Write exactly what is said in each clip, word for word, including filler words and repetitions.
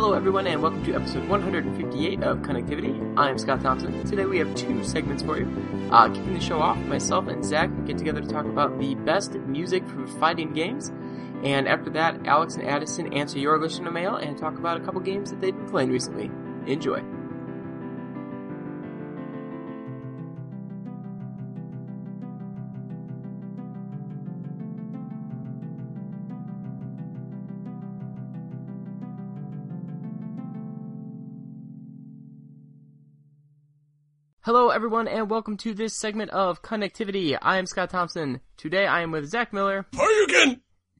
Hello everyone and welcome to episode one hundred fifty-eight of Connectivity. I'm Scott Thompson. Today we have two segments for you. Uh, kicking the show off, myself and Zach get together to talk about the best music from fighting games. And after that, Alex and Addison answer your listener mail and talk about a couple games that they've been playing recently. Enjoy. Hello everyone and welcome to this segment of Connectivity. I am Scott Thompson. Today I am with Zach Miller. Hayugen!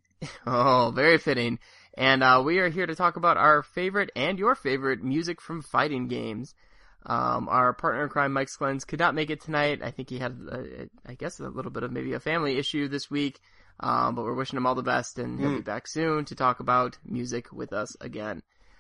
Oh, very fitting. And uh, we are here to talk about our favorite and your favorite music from fighting games. Um, our partner in crime, Mike Sklens, could not make it tonight. I think he had, uh, I guess, a little bit of maybe a family issue this week. Um, but we're wishing him all the best and he'll mm. be back soon to talk about music with us again.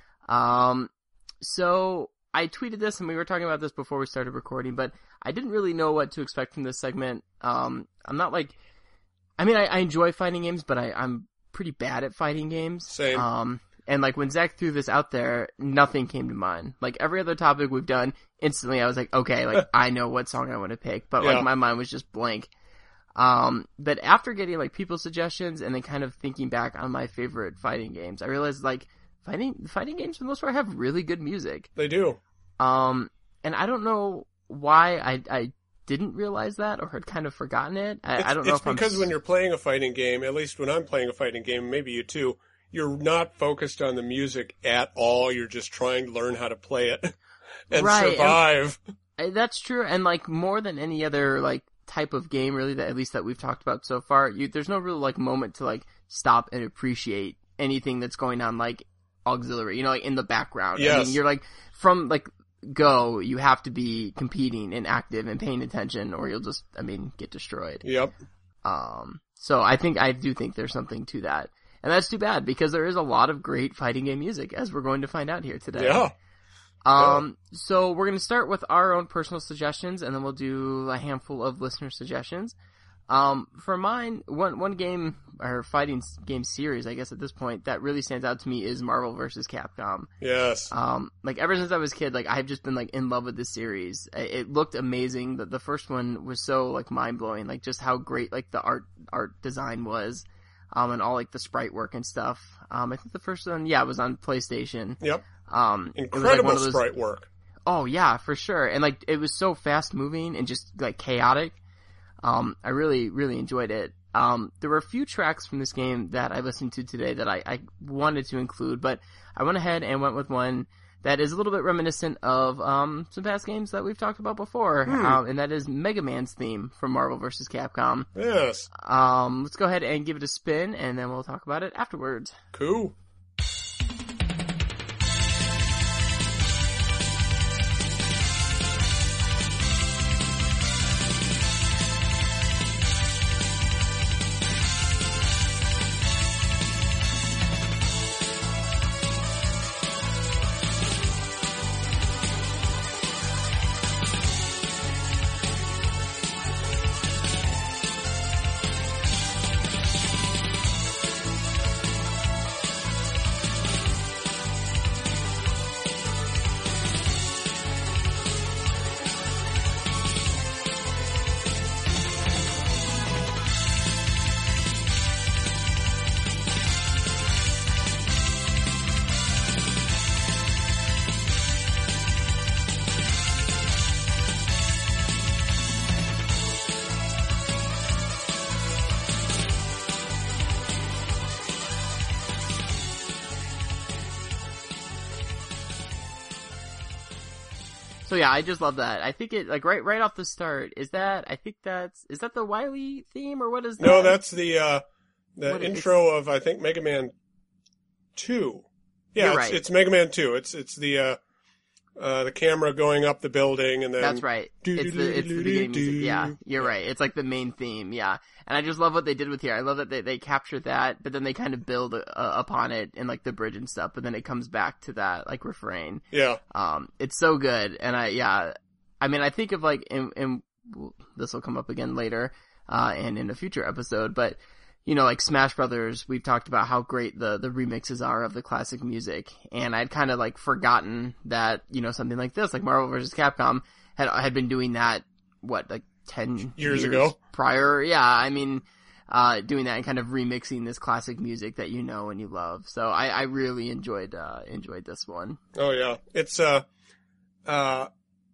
Um, so... I tweeted this, and we were talking about this before we started recording, but I didn't really know what to expect from this segment. Um, I'm not like, I mean, I, I enjoy fighting games, but I, I'm pretty bad at fighting games. Same. Um, and like when Zach threw this out there, nothing came to mind. Like every other topic we've done, instantly I was like, okay, like I know what song I want to pick, but yeah. like my mind was just blank. Um, but after getting like people's suggestions and then kind of thinking back on my favorite fighting games, I realized like fighting fighting games for the most part have really good music. They do. Um, and I don't know why I, I didn't realize that or had kind of forgotten it. I, I don't know it's if I'm... It's because when you're playing a fighting game, at least when I'm playing a fighting game, maybe you too, you're not focused on the music at all. You're just trying to learn how to play it and right, survive. And, that's true. And like more than any other like type of game really that at least that we've talked about so far, you, there's no real like moment to like stop and appreciate anything that's going on like auxiliary, you know, like in the background. Yes. I mean, you're like from like go, you have to be competing and active and paying attention or you'll just, I mean, get destroyed. Yep. Um, so I think, I do think there's something to that. And that's too bad because there is a lot of great fighting game music as we're going to find out here today. Yeah. Um, yeah. So we're going to start with our own personal suggestions and then we'll do a handful of listener suggestions. Um, for mine, one, one game, or fighting game series, I guess at this point, that really stands out to me is Marvel versus. Capcom. Yes. Um, like ever since I was a kid, like I've just been like in love with this series. It looked amazing. The, the first one was so like mind blowing, like just how great like the art, art design was, um, and all like the sprite work and stuff. Um, I think the first one, yeah, was on PlayStation. Yep. Um, incredible it was, like, one of those... sprite work. Oh yeah, for sure. And like, it was so fast moving and just like chaotic. Um, I really, really enjoyed it. Um, there were a few tracks from this game that I listened to today that I, I wanted to include, but I went ahead and went with one that is a little bit reminiscent of, um, some past games that we've talked about before. Hmm. Um, and that is Mega Man's theme from Marvel versus. Capcom. Yes. Um, let's go ahead and give it a spin and then we'll talk about it afterwards. Cool. So yeah, I just love that. I think it, like, right right off the start, is that, I think that's, is that the Wily theme, or what is that? No, that's the, uh, the what, intro of, I think, Mega Man two. Yeah, it's, right. it's Mega Man two. It's, it's the, uh, uh, the camera going up the building and then... That's right. It's the, it's the beginning music. Yeah, you're yeah. right. It's like the main theme, yeah. And I just love what they did with here. I love that they, they captured that, but then they kind of build uh, upon it in like the bridge and stuff, but then it comes back to that like refrain. Yeah. Um, it's so good. And I, yeah, I mean, I think of like, in, in this will come up again later, uh, and in a future episode, but you know, like Smash Brothers, we've talked about how great the, the remixes are of the classic music. And I'd kind of like forgotten that, you know, something like this, like Marvel versus. Capcom had, had been doing that, what, like ten years, years ago prior. Yeah. I mean, uh, doing that and kind of remixing this classic music that you know and you love. So I, I really enjoyed, uh, enjoyed this one. Oh yeah. It's, uh, uh,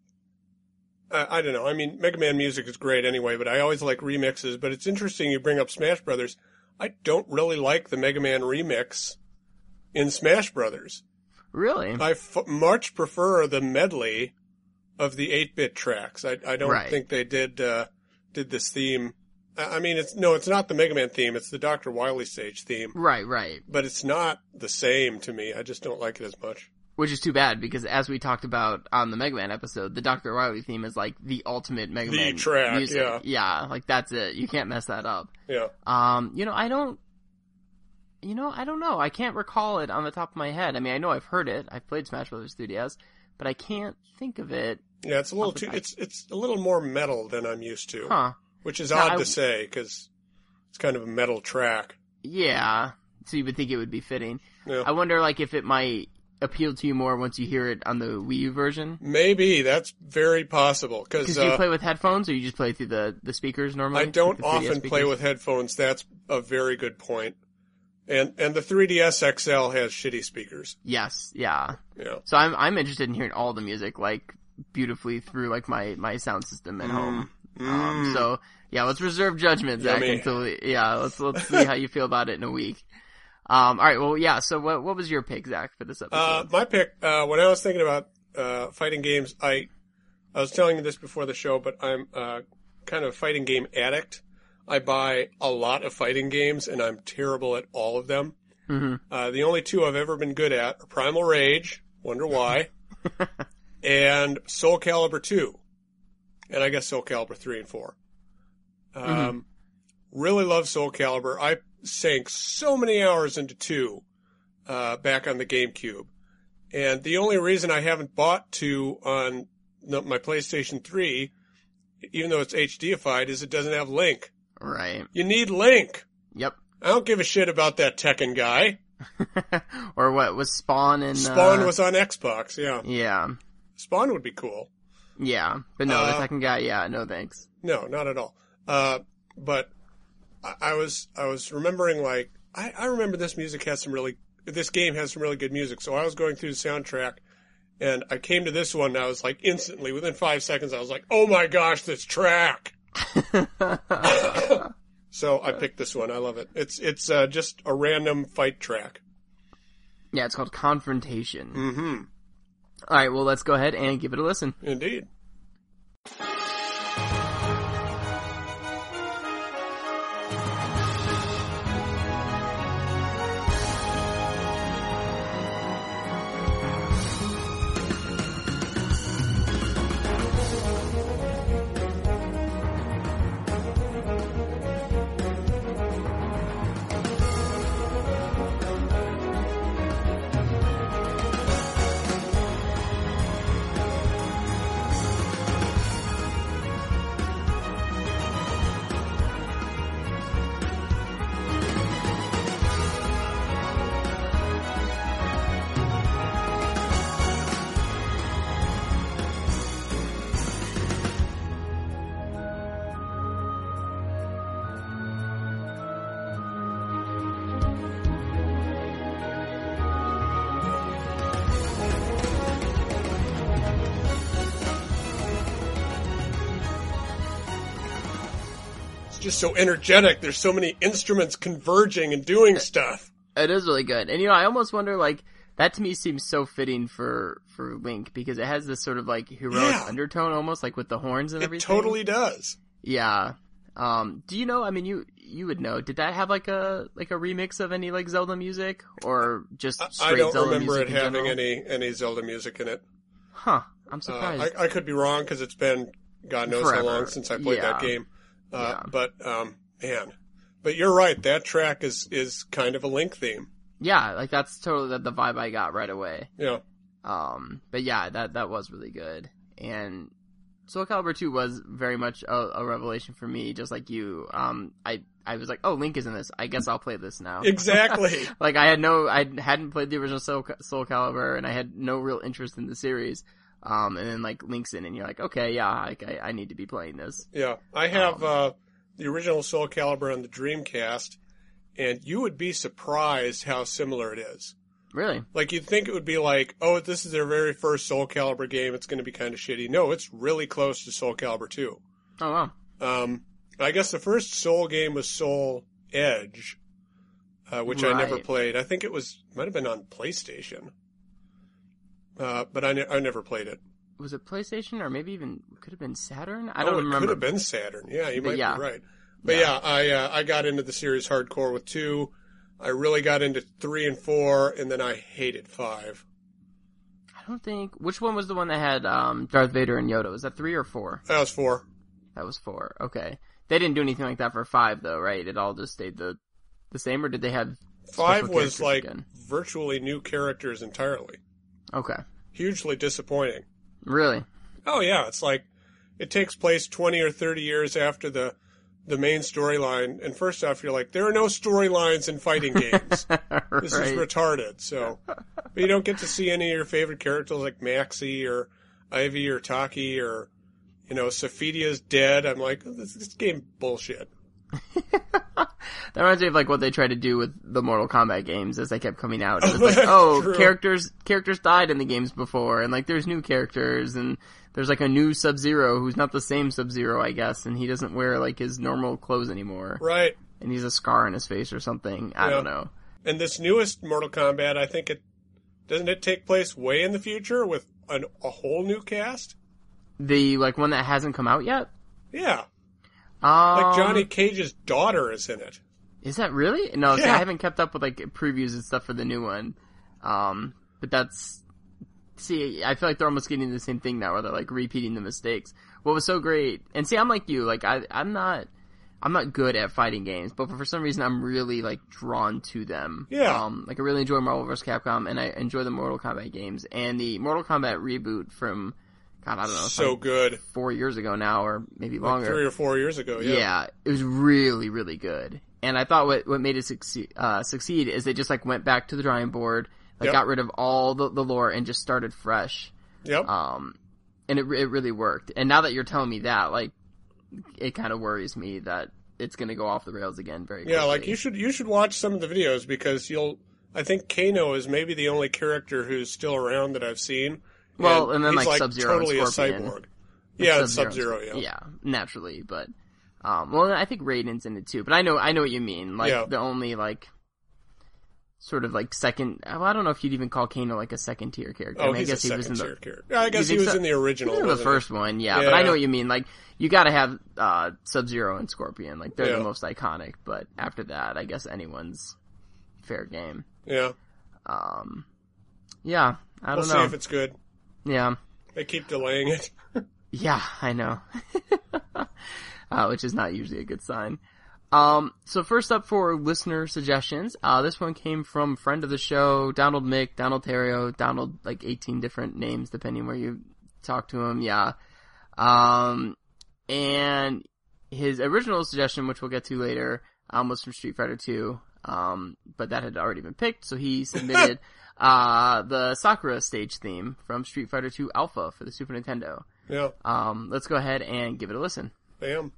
I, I don't know. I mean, Mega Man music is great anyway, but I always like remixes. But it's interesting you bring up Smash Brothers. I don't really like the Mega Man remix in Smash Brothers. Really? I f- much prefer the medley of the eight-bit tracks. I, I don't Right. think they did, uh, did this theme. I, I mean, it's, no, it's not the Mega Man theme. It's the Doctor Wily stage theme. Right, right. But it's not the same to me. I just don't like it as much. Which is too bad, because as we talked about on the Mega Man episode, the Doctor Wily theme is like the ultimate Mega The Man track, music. yeah. Yeah, like that's it. You can't mess that up. Yeah. Um, you know, I don't, you know, I don't know. I can't recall it on the top of my head. I mean, I know I've heard it. I've played Smash Brothers three D S, but I can't think of it. Yeah, it's a little Off the too, top. it's, it's a little more metal than I'm used to. Huh. Which is No, odd I- to say, because it's kind of a metal track. Yeah. So you would think it would be fitting. Yeah. I wonder, like, if it might appeal to you more once you hear it on the Wii U version. Maybe, that's very possible, because Because do you uh, play with headphones, or you just play through the, the speakers normally? I don't Like the three D S often play speakers? with headphones. That's a very good point. And and the three D S X L has shitty speakers. Yes, yeah. Yeah. So I'm I'm interested in hearing all the music, like, beautifully through, like, my, my sound system at home. Um, Mm. so, yeah, let's reserve judgment, Zach, Yummy. until, yeah, let's, let's see how you feel about it in a week. Um, alright, well, yeah, so what, what was your pick, Zach, for this episode? Uh, my pick, uh, when I was thinking about, uh, fighting games, I, I was telling you this before the show, but I'm, uh, kind of a fighting game addict. I buy a lot of fighting games, and I'm terrible at all of them. mm-hmm. Uh, the only two I've ever been good at are Primal Rage, wonder why, and Soul Calibur two. And I guess Soul Calibur three and four. Um, Mm-hmm. Really love Soul Calibur. I sank so many hours into two, uh, back on the GameCube. And the only reason I haven't bought two on the, my PlayStation three, even though it's HDified, is it doesn't have Link. Right. You need Link. Yep. I don't give a shit about that Tekken guy. Or what, was Spawn and, Spawn uh, was on Xbox, yeah. yeah. Spawn would be cool. Yeah. But no, Uh, the second guy, yeah, no thanks. No, not at all. Uh, but I, I was, I was remembering, like, I, I remember this music has some really, this game has some really good music. So I was going through the soundtrack, and I came to this one, and I was like, instantly, within five seconds, I was like, oh my gosh, this track! So I picked this one. I love it. It's, it's, uh, just a random fight track. Yeah, it's called Confrontation. Mm-hmm. Alright, well, let's go ahead and give it a listen. Indeed. Just so energetic. There's so many instruments converging and doing stuff. It is really good. And, you know, I almost wonder, like, that to me seems so fitting for, for Link, because it has this sort of, like, heroic Yeah. undertone almost, like, with the horns and It everything. totally does. Yeah. Um, do you know, I mean, you, you would know, did that have, like, a, like, a remix of any, like, Zelda music? Or just I, straight I don't Zelda remember music it in having general? any, any Zelda music in it. Huh. I'm Uh, surprised. I, I could be wrong because it's been God knows Forever. how long since I played that Yeah. game. Uh, Yeah. But, um, man. But you're right. That track is, is kind of a Link theme. Yeah, like, that's totally the, the vibe I got right away. Yeah. Um, but yeah, that, that was really good. And Soul Calibur two was very much a, a revelation for me, just like you. Um, I I was like, oh, Link is in this. I guess I'll play this now. Exactly. Like I had no, I hadn't played the original Soul, Soul Calibur, and I had no real interest in the series. Um, and then like Link's in, and you're like, okay, yeah, I, I, I need to be playing this. Yeah, I have Um, uh, the original Soul Calibur on the Dreamcast, and you would be surprised how similar it is. Really? Like, you'd think it would be like, oh, this is their very first Soul Calibur game, it's going to be kind of shitty. No, it's really close to Soul Calibur two. Oh, wow. Um, I guess the first Soul game was Soul Edge, uh, which I never Right. played. I think it was, might have been on PlayStation. Uh, but I, ne- I never played it. Was it PlayStation, or maybe even, could have been Saturn? I oh, don't it remember. could have been Saturn. Yeah, you might yeah. be right. But Yeah. yeah, I, uh, I got into the series hardcore with two. I really got into three and four, and then I hated five. I don't think, which one was the one that had, um, Darth Vader and Yoda? Was that three or four? That was four. That was four. Okay. They didn't do anything like that for five, though, right? It all just stayed the the same, or did they have Five special was characters like again? virtually new characters entirely. Okay. Hugely disappointing. Really? Oh yeah, it's like it takes place twenty or thirty years after the the main storyline. And first off, you're like, there are no storylines in fighting games. This Right. is retarded. So, but you don't get to see any of your favorite characters like Maxie or Ivy or Taki or, you know, Sophidia's dead. I'm like, this, this game bullshit. That reminds me of like what they tried to do with the Mortal Kombat games as they kept coming out. It Oh, was like, that's oh, true. characters characters died in the games before, and like there's new characters, and there's like a new Sub-Zero who's not the same Sub-Zero, I guess, and he doesn't wear like his normal clothes anymore, Right. and he's a scar on his face or something. I Yeah. don't know. And this newest Mortal Kombat, I think it, doesn't it take place way in the future with an, a whole new cast? The like one that hasn't come out yet. Yeah. Um, Like Johnny Cage's daughter is in it. Is that really? No, see, Yeah. I haven't kept up with like previews and stuff for the new one. Um, but that's, see, I feel like they're almost getting the same thing now where they're like repeating the mistakes. What was so great, and see, I'm like you, like I, I'm not, I'm not good at fighting games, but for some reason I'm really like drawn to them. Yeah. Um, like I really enjoy Marvel versus. Capcom, and I enjoy the Mortal Kombat games, and the Mortal Kombat reboot from, God, I don't know, So like good. four years ago now, or maybe Like longer. three or four years ago, yeah. Yeah, it was really, really good. And I thought what what made it succeed, uh, succeed is they just like went back to the drawing board, like Yep. got rid of all the, the lore and just started fresh. Yep. Um, and it it really worked. And now that you're telling me that, like, it kind of worries me that it's going to go off the rails again very quickly. Yeah, like you should you should watch some of the videos because you'll. I think Kano is maybe the only character who's still around that I've seen. Well, and then, he's like, Sub-Zero and totally a Scorpion. cyborg. Yeah, it's Sub-Zero. Sub-Zero. Yeah. Yeah, naturally, but um, well, I think Raiden's in it too. But I know I know what you mean. Like Yeah. the only like sort of like second. Well, I don't know if you'd even call Kano like a second tier character. Oh, I, mean, he's I guess a he was second in tier the character. Yeah, I guess You he think was so? in the original. He was in the wasn't he? first one, yeah, But I Yeah. know what you mean. Like you got to have uh, Sub-Zero and Scorpion. Like they're Yeah. the most iconic. But after that, I guess anyone's fair game. Yeah. Um, yeah, I We'll don't see know. if it's good. Yeah. They keep delaying it. Yeah, I know. uh, which is not usually a good sign. Um, so first up for listener suggestions, uh, this one came from friend of the show, Donald Mick, Donald Terrio, Donald, like eighteen different names depending where you talk to him, yeah. Um, and his original suggestion, which we'll get to later, um, was from Street Fighter two, um, but that had already been picked, so he submitted, uh, the Sakura stage theme from Street Fighter two Alpha for the Super Nintendo. Yeah. Um, let's go ahead and give it a listen. Bam.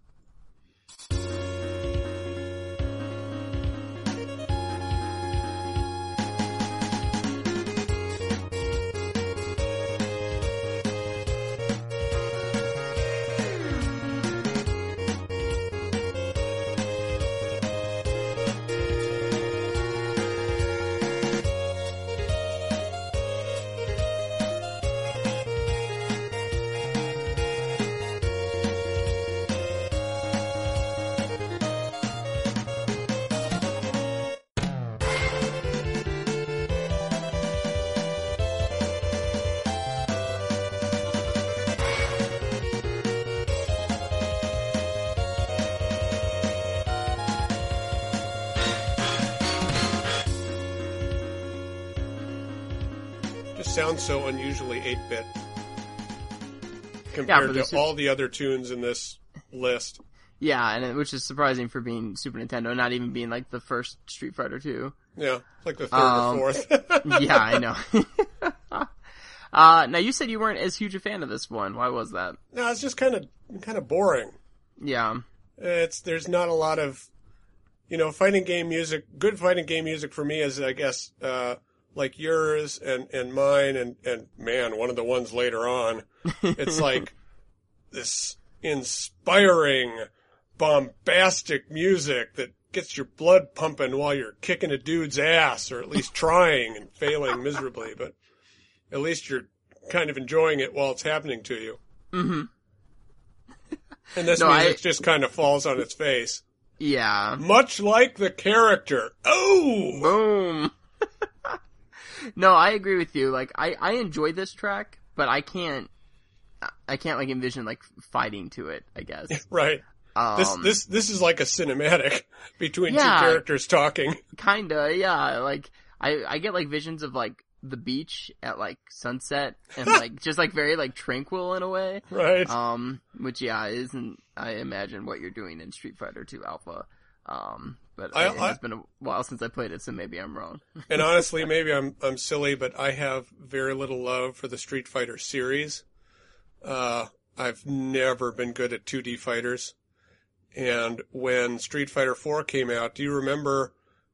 Just sounds so unusually eight-bit. compared the to Su- all the other tunes in this list. Yeah, and it, which is surprising for being Super Nintendo, not even being like the first Street Fighter two. Yeah, like the third Um, or fourth. Yeah, I know. uh, now you said you weren't as huge a fan of this one. Why was that? No, it's just kind of kind of boring. Yeah. It's there's not a lot of, you know, fighting game music. Good fighting game music for me is, I guess, uh, like yours and, and mine and, and man, one of the ones later on. It's like this inspiring, bombastic music that gets your blood pumping while you're kicking a dude's ass, or at least trying and failing miserably. But at least you're kind of enjoying it while it's happening to you. Mm-hmm. And this No, music I- just kind of falls on its face. Yeah. Much like the character. Oh! Boom. No, I agree with you. Like, I, I enjoy this track, but I can't, I can't like envision like fighting to it, I guess. Right. Um, This, this, this is like a cinematic between Yeah. two characters talking. Kinda, yeah. Like, I, I get like visions of like the beach at like sunset and like just like very like tranquil in a way. Right. Um, which yeah, isn't, I imagine, what you're doing in Street Fighter two Alpha. Um, but I- it I- has been a while since I played it, so maybe I'm wrong. And honestly, maybe I'm, I'm silly, but I have very little love for the Street Fighter series. Uh, I've never been good at two D fighters. And when Street Fighter four came out, do you remember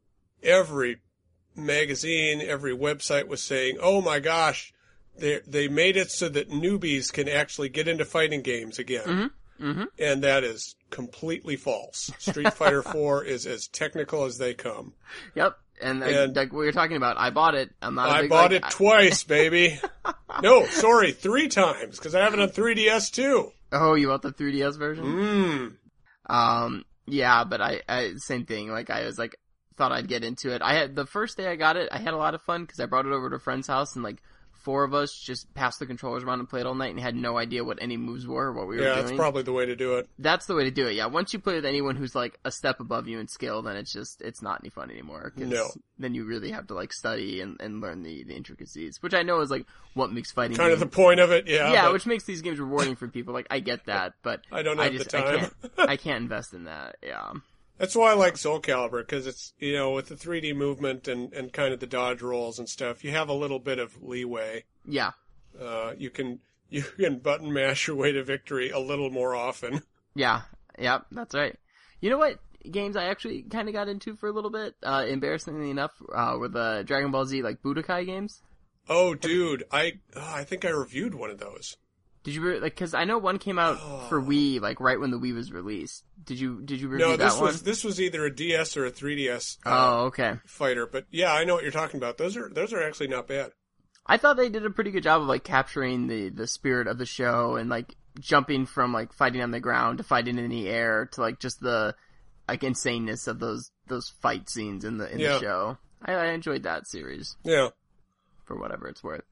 every magazine, every website was saying, oh my gosh, they they made it so that newbies can actually get into fighting games again. Mm-hmm. Mm-hmm. And that is completely false. Street Fighter four is as technical as they come. Yep. And, And- like what you're talking about, I bought it. I'm not a I big, bought like, it twice, baby. No, sorry, three times, because I have it on three D S too. I, oh, you want the three D S version? Mmm. Um, yeah, but I, I, same thing. Like, I was like, thought I'd get into it. I had, the first day I got it, I had a lot of fun because I brought it over to a friend's house and like four of us just passed the controllers around and played all night and had no idea what any moves were or what we were Yeah, doing. that's probably the way to do it. That's the way to do it, yeah. Once you play with anyone who's like a step above you in skill, then it's just, it's not any fun anymore. 'Cause No. then you really have to like study and, and learn the, the intricacies, which I know is like what makes fighting Kind of games- the point of it, yeah. yeah, but which makes these games rewarding for people. Like, I get that, but I don't I have just, the I time. can't, I can't invest in that, yeah. That's why I like Soul Calibur, because it's, you know, with the three D movement and, and kind of the dodge rolls and stuff, you have a little bit of leeway. Yeah. Uh, you can, you can button mash your way to victory a little more often. Yeah, yep, that's right. You know what games I actually kind of got into for a little bit, uh, embarrassingly enough, uh, were the Dragon Ball Z, like, Budokai games. Oh, dude, I, oh, I think I reviewed one of those. Did you, re- like, cause I know one came out Oh. for Wii, like, right when the Wii was released. Did you, did you review No, that this one? was, this was either a D S or a three D S, uh, Oh, okay. fighter, but yeah, I know what you're talking about. Those are, those are actually not bad. I thought they did a pretty good job of, like, capturing the, the spirit of the show and, like, jumping from, like, fighting on the ground to fighting in the air to, like, just the, like, insaneness of those, those fight scenes in the, in Yeah. the show. I, I enjoyed that series, Yeah. for whatever it's worth.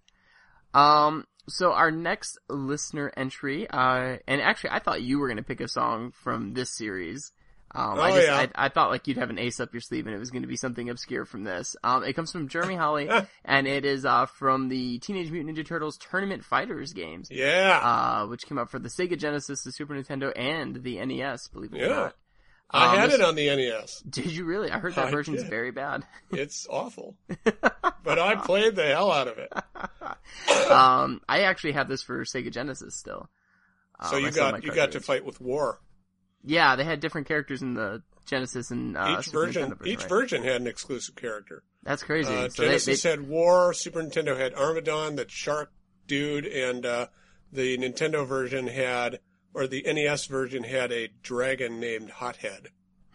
Um, so our next listener entry, uh, and actually I thought you were gonna pick a song from this series. Um, I Oh, just, yeah. I, I thought like you'd have an ace up your sleeve and it was gonna be something obscure from this. Um, it comes from Jeremy Holly, and it is, uh, from the Teenage Mutant Ninja Turtles Tournament Fighters games, Yeah. uh, which came out for the Sega Genesis, the Super Nintendo, and the N E S, believe it or Yeah. not. I um, had this- it on the N E S. Did you really? I heard that I version's did. very bad. It's awful. But I played the hell out of it. um, I actually have this for Sega Genesis still. So Um, I you still have my got, you got to cartridge. fight with War. Yeah, they had different characters in the Genesis and uh, Each Super version, Nintendo version, each right? version had an exclusive character. That's crazy. Uh, so they, Genesis they, had War, Super Nintendo had Armadon, that shark dude, and uh, the Nintendo version had, or the N E S version had a dragon named Hothead.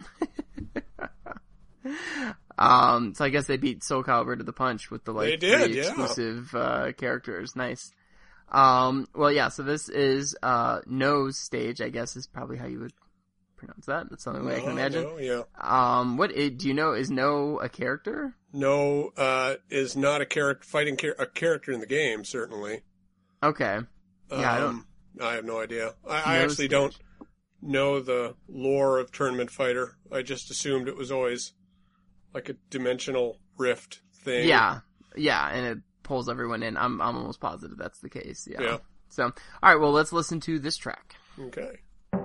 um, so I guess they beat Soul Calibur to the punch with the like They did, three yeah. exclusive uh, characters. Nice. Um, well, yeah. So this is uh, No's stage. I guess is probably how you would pronounce that. That's the only way I can No, imagine. no, yeah. Um, what eh, do you know? Is No a character? No, uh, is not a character, fighting char- a character in the game, certainly. Okay. Yeah, I don't- Um, I have no idea. I, I No actually stage. don't know the lore of Tournament Fighter. I just assumed it was always like a dimensional rift thing. Yeah, yeah, and it pulls everyone in. I'm I'm almost positive that's the case. Yeah. Yeah. So, all right, well, let's listen to this track. Okay.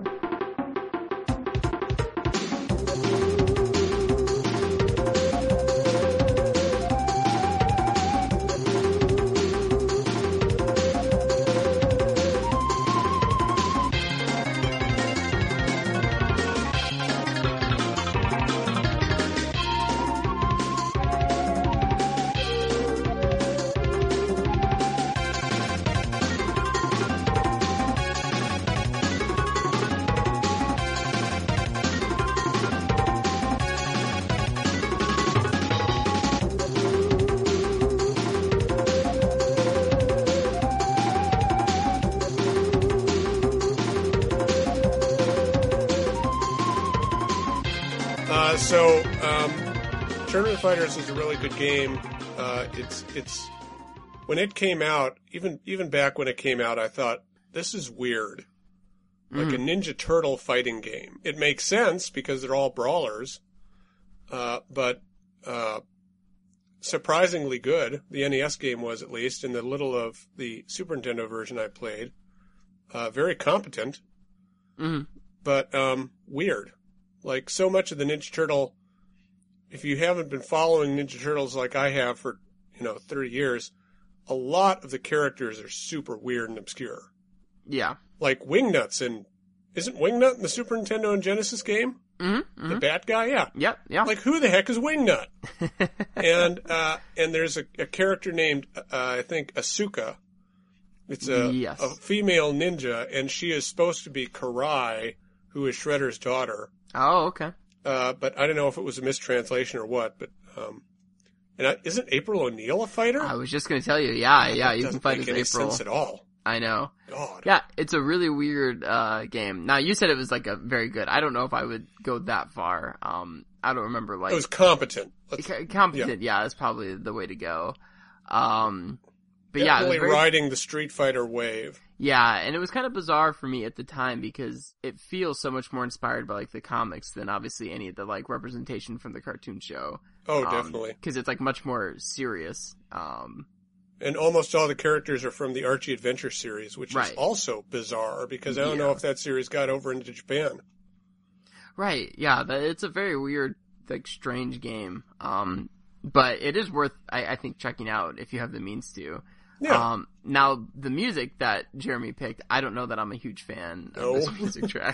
Uh, so, um, Tournament Fighters is a really good game. Uh, it's, it's, when it came out, even, even back when it came out, I thought, this is weird. Like mm. a Ninja Turtle fighting game. It makes sense because they're all brawlers. Uh, but, uh, surprisingly good. The N E S game was, at least, and the little of the Super Nintendo version I played. Uh, very competent. Mm-hmm. But, um, weird. Like, so much of the Ninja Turtle, if you haven't been following Ninja Turtles like I have for, you know, thirty years, a lot of the characters are super weird and obscure. Yeah. Like Wingnuts in, isn't Wingnut in the Super Nintendo and Genesis game? Mm-hmm, mm-hmm. The Bat guy? Yeah. Yep, yeah. Like, who the heck is Wingnut? and, uh, and there's a, a character named, uh, I think, Asuka. It's a, yes. a female ninja, and she is supposed to be Karai, who is Shredder's daughter. Oh, okay. Uh, but I don't know if it was a mistranslation or what, but, um, and I, isn't April O'Neil a fighter? I was just gonna tell you, yeah, yeah, you can fight as April. Doesn't make any April. sense at all. I know. God. Yeah, it's a really weird, uh, game. Now, you said it was, like, a very good. I don't know if I would go that far. Um, I don't remember, like. It was competent. C- competent, yeah. yeah, that's probably the way to go. Um, but Definitely yeah. It was very, riding the Street Fighter wave. Yeah, and it was kind of bizarre for me at the time because it feels so much more inspired by, like, the comics than obviously any of the, like, representation from the cartoon show. Oh, um, definitely. Because it's, like, much more serious. Um, and almost all the characters are from the Archie Adventure series, which right. is also bizarre because I don't yeah. know if that series got over into Japan. Right, yeah, it's a very weird, like, strange game. Um, but it is worth, I, I think, checking out if you have the means to. Yeah. Um, now, the music that Jeremy picked, I don't know that I'm a huge fan no. of this music track.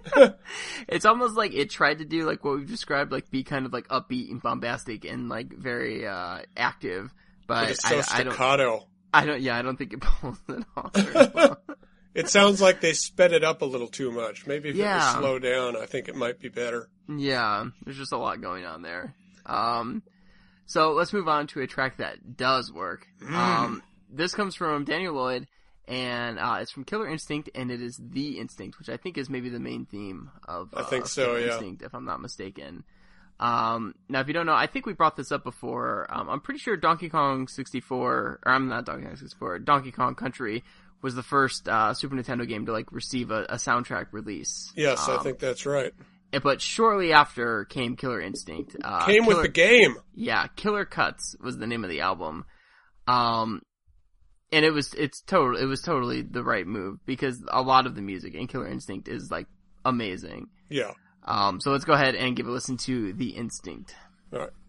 It's almost like it tried to do, like, what we've described, like, be kind of, like, upbeat and bombastic and, like, very, uh, active. But, but it's so I, staccato. I don't, I don't, yeah, I don't think it pulls it off very well. It sounds like they sped it up a little too much. Maybe if yeah. it was slowed down, I think it might be better. Yeah, there's just a lot going on there. Um, so let's move on to a track that does work. Mm. Um, this comes from Daniel Lloyd, and uh, it's from Killer Instinct, and it is The Instinct, which I think is maybe the main theme of uh, I think so, Killer yeah. Instinct, if I'm not mistaken. Um, now, if you don't know, I think we brought this up before. Um, I'm pretty sure Donkey Kong sixty-four, or I'm not Donkey Kong sixty-four, Donkey Kong Country was the first uh, Super Nintendo game to like receive a, a soundtrack release. Yes, um, I think that's right. But shortly after came Killer Instinct. Uh, Came Killer, with the game. Yeah, Killer Cuts was the name of the album. Um, and it was it's total it was totally the right move because a lot of the music in Killer Instinct is like amazing. Yeah. Um, so let's go ahead and give a listen to The Instinct. All right.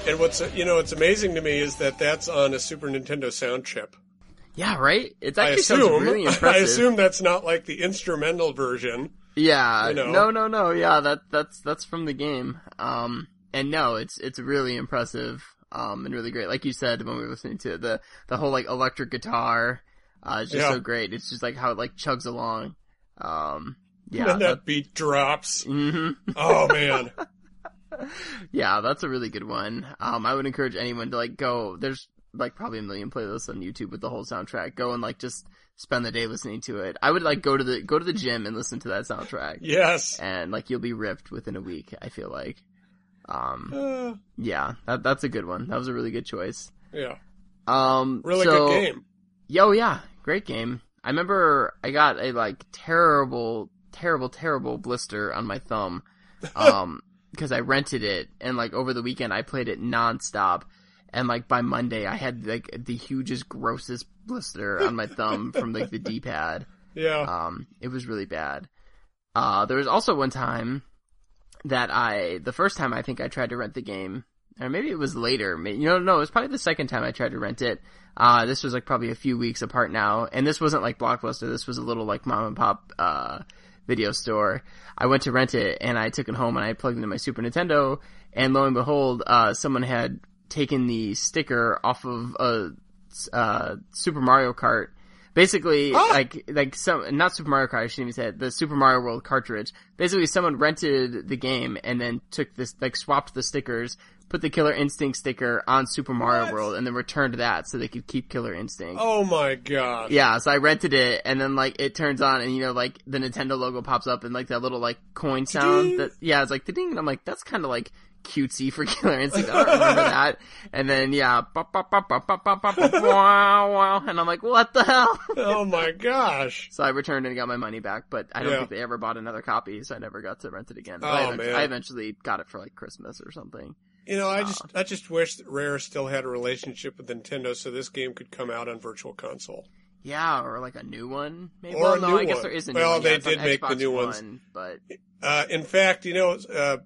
And what's you know what's amazing to me is that that's on a Super Nintendo sound chip. Yeah, right? It I actually sounds assume, really impressive. I assume that's not like the instrumental version. Yeah, you know? no, no, no. Yeah, that that's that's from the game. Um, and no, it's it's really impressive. Um, and really great. Like you said when we were listening to it, the the whole like electric guitar, uh, is just Yeah. so great. It's just like how it like chugs along. Um, yeah, And then that that- beat drops. mhm. Oh man. Yeah, that's a really good one. Um, I would encourage anyone to like go. There's like probably a million playlists on YouTube with the whole soundtrack. Go and like just spend the day listening to it. I would like go to the go to the gym and listen to that soundtrack, Yes. and like you'll be ripped within a week. I feel like. Um, Uh, yeah, that that's a good one. That was a really good choice. yeah. Um, Really so- good game. Yo, yeah, great game. I remember I got a like terrible, terrible, terrible blister on my thumb, um, because I rented it and like over the weekend I played it nonstop, and like by Monday I had like the hugest, grossest blister on my thumb from like the D-pad. Yeah. Um, it was really bad. Uh, there was also one time that I, the first time I think I tried to rent the game, or maybe it was later. Maybe, you know, no, it was probably the second time I tried to rent it. Uh, this was like probably a few weeks apart now, and this wasn't like Blockbuster. This was a little like mom and pop, uh, video store. I went to rent it, and I took it home, and I plugged it into my Super Nintendo, and lo and behold, uh, someone had taken the sticker off of a, uh, Super Mario Kart. Basically, Ah! like, like some, not Super Mario Kart, I shouldn't even say it, the Super Mario World cartridge. Basically, someone rented the game and then took this, like, swapped the stickers, put the Killer Instinct sticker on Super Mario What? World, and then returned that so they could keep Killer Instinct. Oh my god. Yeah, so I rented it, and then, like, it turns on, and, you know, like, the Nintendo logo pops up, and, like, that little, like, coin sound Ding. that, yeah, it's like, ding, and I'm like, that's kind of, like, cutesy for Killer Instinct. I don't remember that. And then, yeah, bop, bop, bop, bop, bop, bop, bop, wow, wow, and I'm like, what the hell? Oh my gosh. So I returned and got my money back, but I don't Yeah. think they ever bought another copy, so I never got to rent it again. But Oh, I, eventually, man. I eventually got it for, like, Christmas or something. You know, I just I just wish that Rare still had a relationship with Nintendo so this game could come out on Virtual Console. Yeah, or like a new one, maybe. Or well, a no, new I guess one. there is a new Well, one. they Yeah, it's on did make the Xbox new ones. One, but Uh, in fact, you know, uh,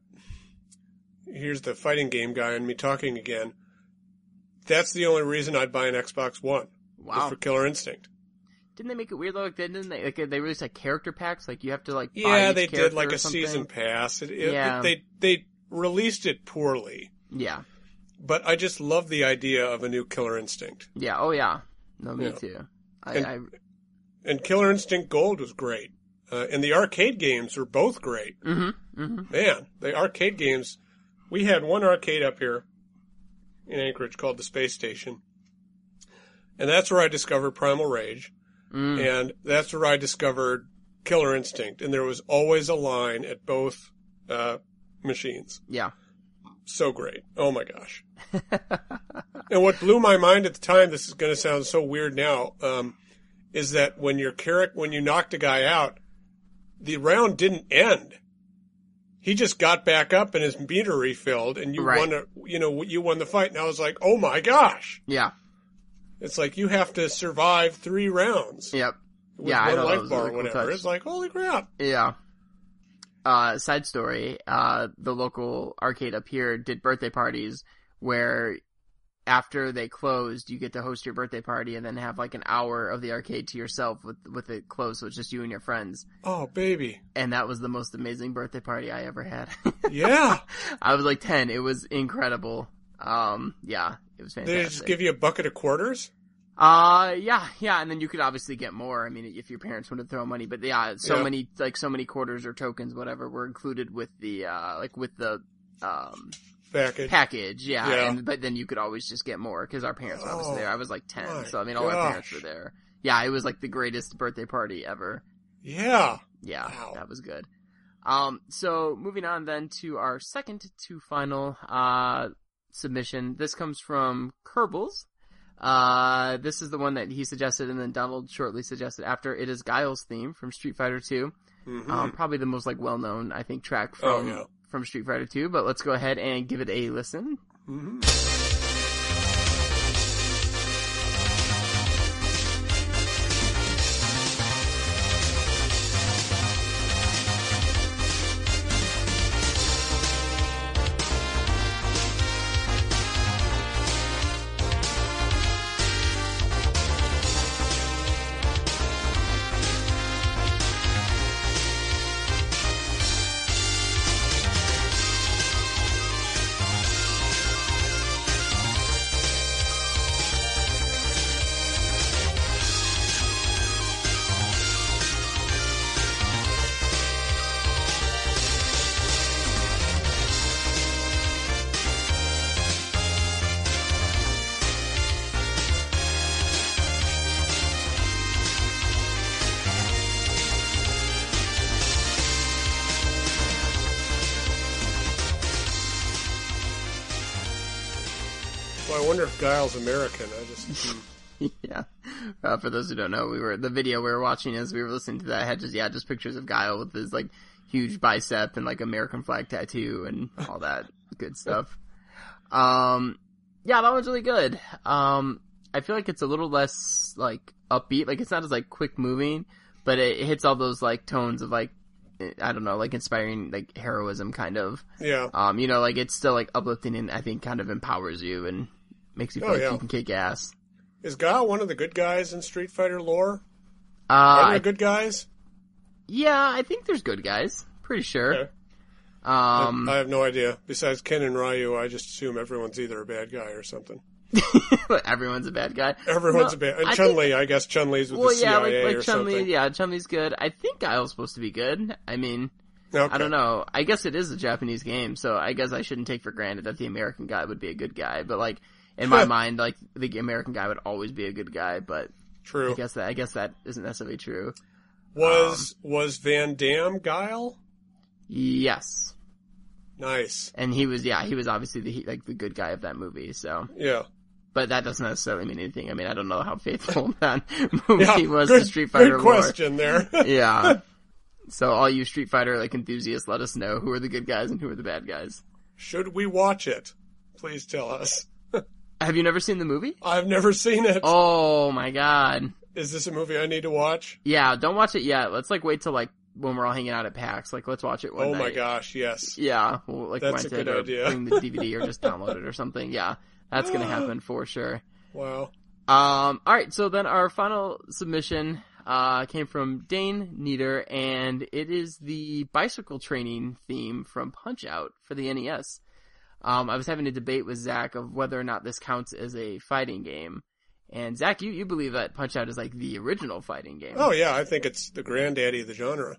here's the fighting game guy and me talking again. That's the only reason I'd buy an Xbox One. wow. Just for Killer Instinct. Didn't they make it weird though? Like, didn't they? Like, they released like character packs. Like, you have to like. buy Yeah, each they did character like or a something. season pass. It, it, Yeah. it- they they released it poorly, Yeah, but I just love the idea of a new Killer Instinct. yeah. Oh yeah. No, me Yeah. too. I, And- I And Killer Instinct Gold was great. Uh, and the arcade games were both great. mm-hmm, mm-hmm. Man, the arcade games, we had one arcade up here in Anchorage called the Space Station. And that's where I discovered Primal Rage. Mm. And that's where I discovered Killer Instinct. And there was always a line at both uh, machines. Yeah. So great. Oh my gosh. And what blew my mind at the time, this is going to sound so weird now, um, is that when your character, when you knocked a guy out, the round didn't end. He just got back up and his meter refilled, and you Right. won. A, you know, you won the fight. And I was like, oh my gosh! Yeah. It's like you have to survive three rounds Yep. with Yeah, I one know that life was a bar really or cool whatever. touch. It's like holy crap! Yeah. Uh, side story, uh, the local arcade up here did birthday parties where after they closed, you get to host your birthday party and then have like an hour of the arcade to yourself with, with it closed. So it's just you and your friends. Oh baby, And that was the most amazing birthday party I ever had. yeah. I was like ten. It was incredible. Um, yeah, it was Did fantastic. they just give you a bucket of quarters? Uh, yeah, yeah, and then you could obviously get more. I mean, if your parents wanted to throw money, but yeah, so Yeah. many, like, so many quarters or tokens, whatever, were included with the, uh, like, with the, um, Package. package, yeah, Yeah. and, but then you could always just get more, because our parents were obviously Oh, there. I was like ten, my so I mean, all our parents gosh. were there. Yeah, it was like the greatest birthday party ever. Yeah. Yeah, Wow. that was good. Um, so moving on then to our second to final, uh, submission. This comes from Kerbals. Uh, this is the one that he suggested, and then Donald shortly suggested after. It is Guile's theme from Street Fighter two. Mhm. Um, probably the most like well-known, I think, track Oh, from yeah. from Street Fighter two. But let's go ahead and give it a listen. Mhm. Well, I wonder if Guile's American. I just... Yeah. Uh, for those who don't know, we were the video we were watching as we were listening to that had just yeah just pictures of Guile with his like huge bicep and like American flag tattoo and all that good stuff. Um, yeah, that one's really good. Um, I feel like it's a little less like upbeat. Like it's not as like quick moving, but it, it hits all those like tones of like I don't know like inspiring like heroism kind of. Yeah. Um, you know, like it's still like uplifting and I think kind of empowers you and makes you feel Oh, like yeah. you can kick ass. Is Guile one of the good guys in Street Fighter lore? Uh, Are there I- good guys? Yeah, I think there's good guys. Pretty sure. Okay. Um, I have no idea. Besides Ken and Ryu, I just assume everyone's either a bad guy or something. everyone's a bad guy. Everyone's No, a bad... And I Chun-Li, think- I guess Chun-Li's with Well, the yeah, C I A like, or like Chun-Li, something. yeah, Chun-Li's good. I think Guile's supposed to be good. I mean, Okay. I don't know. I guess it is a Japanese game, so I guess I shouldn't take for granted that the American guy would be a good guy. But like, in my mind, like, the American guy would always be a good guy, but True. I guess that, I guess that isn't necessarily true. Was was Van Damme Guile? Yes. Nice. And he was, yeah, he was obviously the, like, the good guy of that movie, so. Yeah. But that doesn't necessarily mean anything. I mean, I don't know how faithful that movie Yeah. was Good, to Street Fighter good lore. question there. Yeah. So all you Street Fighter like enthusiasts, let us know who are the good guys and who are the bad guys. Should we watch it? Please tell us. Have you never seen the movie? I've never seen it. Oh my god. Is this a movie I need to watch? Yeah, don't watch it yet. Let's like wait till like when we're all hanging out at PAX. Like let's watch it one Oh night. my gosh, yes. Yeah, we'll like That's rent a good it or idea. bring the D V D or just download it or something. Yeah, that's gonna happen for sure. Wow. Um, alright, so then our final submission, uh, came from Dane Nieder, and it is the bicycle training theme from Punch-Out for the N E S. Um, I was having a debate with Zach of whether or not this counts as a fighting game. And Zach, you, you believe that Punch-Out is like the original fighting game. Oh yeah, I think it's the granddaddy of the genre.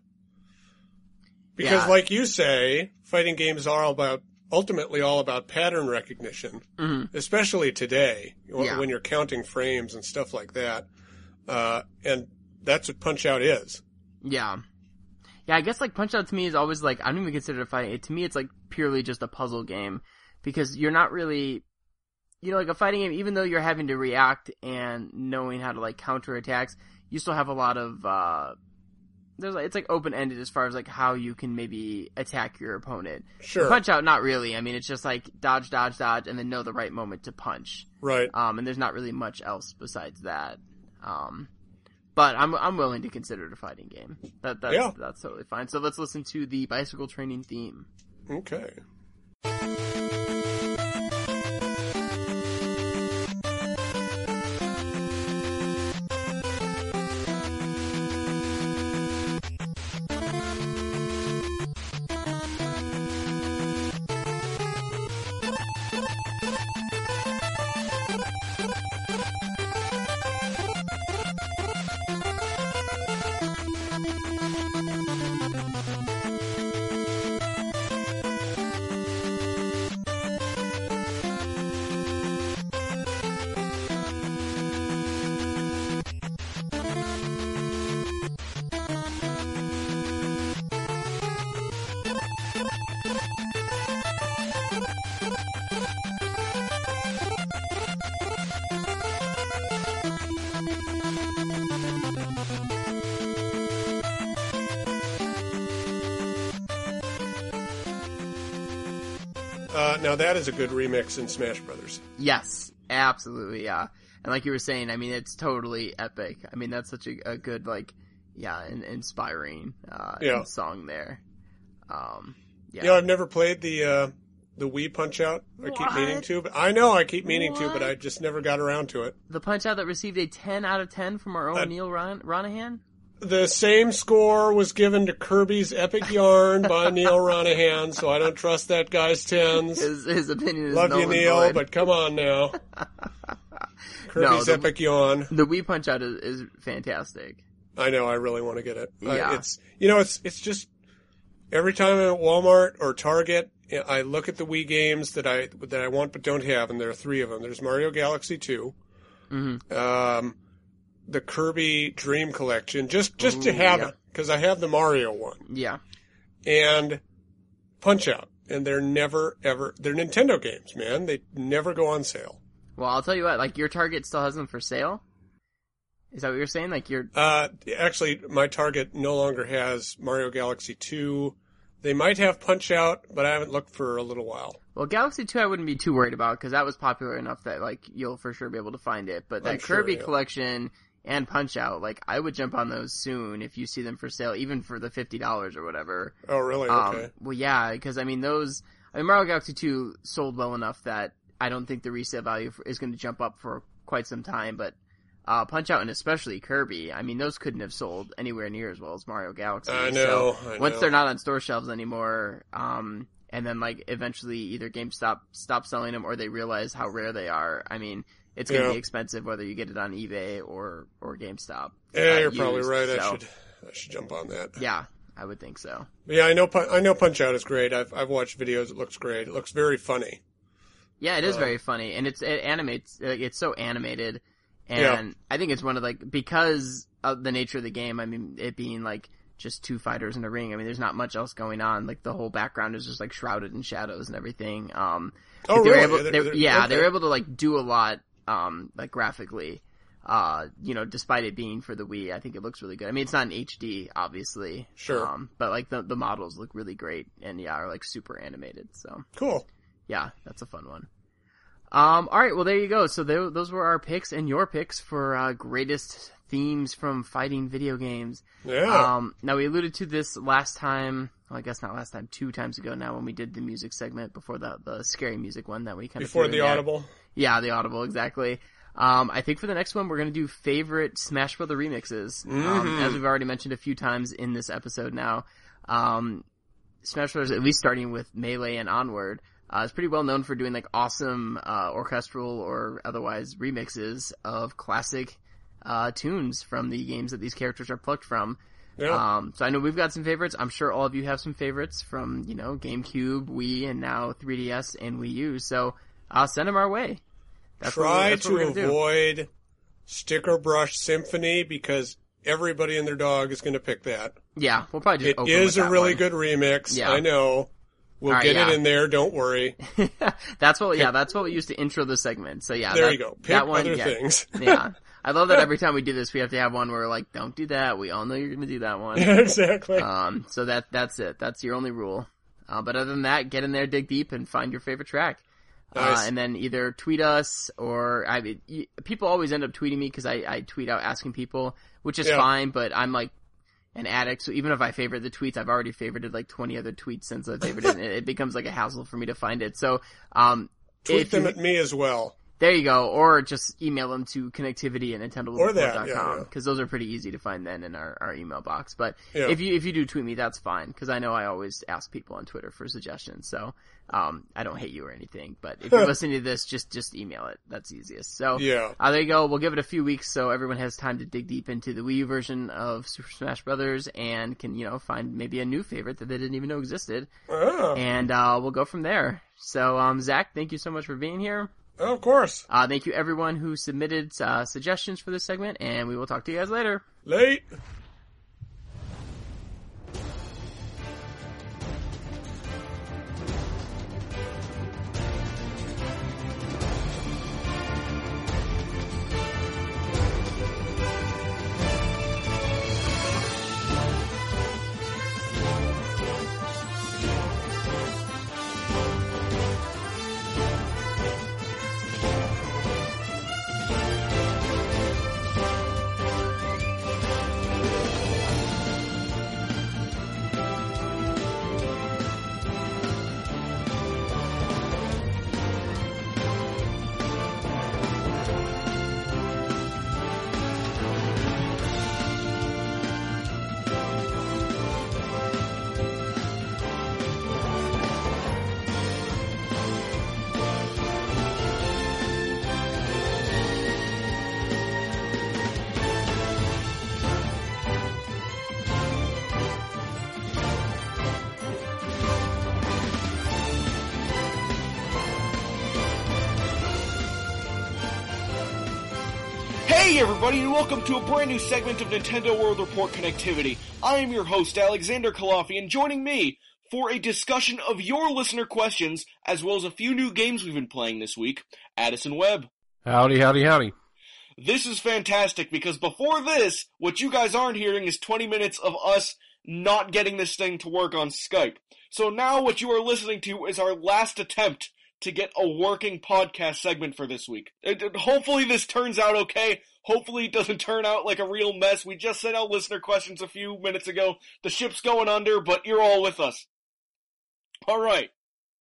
Because Yeah. like you say, fighting games are all about, ultimately all about pattern recognition. Mm-hmm. Especially today, when Yeah. when you're counting frames and stuff like that. Uh, and that's what Punch-Out is. Yeah. Yeah, I guess like Punch-Out to me is always like, I don't even consider it a fighting. To me, it's like purely just a puzzle game. Because you're not really, you know, like a fighting game, even though you're having to react and knowing how to like counter attacks, you still have a lot of, uh, there's like, it's like open-ended as far as like how you can maybe attack your opponent. Sure. Punch-Out, not really. I mean, it's just like dodge, dodge, dodge, and then know the right moment to punch. Right. Um, and there's not really much else besides that. Um, but I'm I'm willing to consider it a fighting game. That that's Yeah. that's totally fine. So let's listen to the bicycle training theme. Okay. Uh, now that is a good remix in Smash Brothers. Yes, absolutely, yeah. And like you were saying, I mean, it's totally epic. I mean, that's such a, a good, like, yeah, and inspiring uh, Yeah. song there. Um, yeah. You know, I've never played the uh, the Wii Punch Out. I keep What? meaning to, but I know I keep meaning to, but What? I just never got around to it. The Punch-Out that received a ten out of ten from our own Uh, Neil Ron- Ronahan? The same score was given to Kirby's Epic Yarn by Neil Ronahan, so I don't trust that guy's tens. His, his opinion is Love null you, and Neil, void. but come on now. Kirby's the- Epic Yawn. The Wii Punch-Out is, is fantastic. I know, I really want to get it. I- Yeah. it's you know, it's it's just every time I'm at Walmart or Target, I look at the Wii games that I that I want but don't have, and there are three of them. There's Mario Galaxy two, Mm-hmm. um, the Kirby Dream Collection, just just to Ooh, have yeah. it because I have the Mario one, Yeah. and Punch Out, and they're never ever they're Nintendo games, man. They never go on sale. Well, I'll tell you what, like, your Target still has them for sale? Is that what you're saying? Like, you're... Uh, actually, my Target no longer has Mario Galaxy two. They might have Punch-Out, but I haven't looked for a little while. Well, Galaxy two I wouldn't be too worried about, because that was popular enough that, like, you'll for sure be able to find it. But that I'm sure, Kirby yeah. collection and Punch-Out, like, I would jump on those soon if you see them for sale, even for the fifty dollars or whatever. Oh, really? Um, Okay. well, yeah, because, I mean, those... I mean, Mario Galaxy two sold well enough that I don't think the resale value for, is going to jump up for quite some time, but... Uh, Punch-Out and especially Kirby, I mean, those couldn't have sold anywhere near as well as Mario Galaxy. I know, so I once know. they're not on store shelves anymore, um, and then like eventually either GameStop stops selling them or they realize how rare they are, I mean, it's going to Yeah. be expensive whether you get it on eBay or, or GameStop. Yeah, uh, you're probably used, right. I so, should I should jump on that. Yeah, I would think so. Yeah, I know. Pun- I know Punch-Out is great. I've I've watched videos. It looks great. It looks very funny. Yeah, it is Uh, very funny, and it's it animates. Like, it's so animated, and Yeah. I think it's one of like because of the nature of the game. I mean, it being like just two fighters in a ring. I mean, there's not much else going on. Like the whole background is just like shrouded in shadows and everything. Um, Oh, but they were really? able, They're- they- they're- yeah, they okay. were able to like do a lot, um, like graphically. Uh, you know, despite it being for the Wii, I think it looks really good. I mean, it's not in H D, obviously. Sure. Um, but like the the models look really great, and yeah, are like super animated. So. Cool. Yeah, that's a fun one. Um, alright, well there you go. So th- those were our picks and your picks for, uh, greatest themes from fighting video games. Yeah. Um, now we alluded to this last time, well I guess not last time, two times ago now when we did the music segment before the, the scary music one that we kind of Before the Audible. Yeah, the Audible, exactly. Um, I think for the next one we're gonna do favorite Smash Brother remixes. Um, Mhm. as we've already mentioned a few times in this episode now, um, Smash Bros., at least starting with Melee and onward, uh, is pretty well known for doing like awesome uh, orchestral or otherwise remixes of classic uh, tunes from the games that these characters are plucked from. Yeah. Um, so I know we've got some favorites. I'm sure all of you have some favorites from, you know, GameCube, Wii, and now three D S and Wii U. So I'll send them our way. That's what we- Try that's what to we're gonna do. avoid Sticker Brush Symphony because everybody and their dog is going to pick that. Yeah, we'll probably just It open is with a that really one. good remix. Yeah. I know. We'll All right, get yeah. it in there. Don't worry. That's what, yeah, that's what we used to intro the segment. So yeah, There that, you go. Pick that one, other yeah. things. Yeah. I love that every time we do this, we have to have one where we're like, don't do that. We all know you're going to do that one. Exactly. Um, so that, that's it. That's your only rule. Uh, but other than that, get in there, dig deep, and find your favorite track. Nice. Uh, and then either tweet us or, I mean, y- people always end up tweeting me because I, I tweet out asking people, which is Yeah. fine, but I'm like an addict, so even if I favorite the tweets, I've already favorited like twenty other tweets since I favorited it, and it becomes like a hassle for me to find it. So, um, Tweet if them you- at me as well. there you go, or just email them to connectivity at nintendo Or that, dot com yeah, yeah. because those are pretty easy to find then in our, our email box. But Yeah. if you if you do tweet me, that's fine because I know I always ask people on Twitter for suggestions. So um, I don't hate you or anything. But if you're listening to this, just just email it. That's easiest. So Yeah. uh, there you go. We'll give it a few weeks so everyone has time to dig deep into the Wii U version of Super Smash Brothers and can you know find maybe a new favorite that they didn't even know existed. Ah, And uh, we'll go from there. So um, Zach, thank you so much for being here. oh, of course. Uh, thank you everyone who submitted uh, suggestions for this segment, and we will talk to you guys later. Late. Hey everybody, and welcome to a brand new segment of Nintendo World Report Connectivity. I am your host, Alexander Kalafi, and joining me for a discussion of your listener questions, as well as a few new games we've been playing this week, Addison Webb. Howdy, howdy, howdy. This is fantastic because before this, what you guys aren't hearing is twenty minutes of us not getting this thing to work on Skype. So now what you are listening to is our last attempt to get a working podcast segment for this week. It, it, hopefully this turns out okay. Hopefully it doesn't turn out like a real mess. We just sent out listener questions a few minutes ago. The ship's going under, but you're all with us. Alright.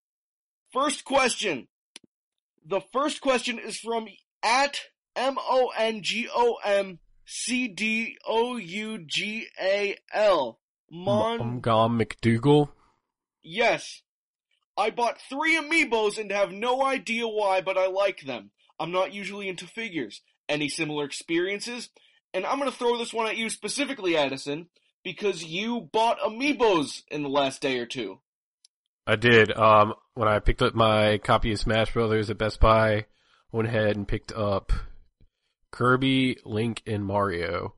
First question. The first question is from at M O N G O M C D O U G A L. Mon... Mongom McDougal? Yes. I bought three amiibos and have no idea why, but I like them. I'm not usually into figures. Any similar experiences? And I'm gonna throw this one at you specifically, Addison, because you bought amiibos in the last day or two. I did. Um, when I picked up my copy of Smash Brothers at Best Buy, went ahead and picked up Kirby, Link, and Mario.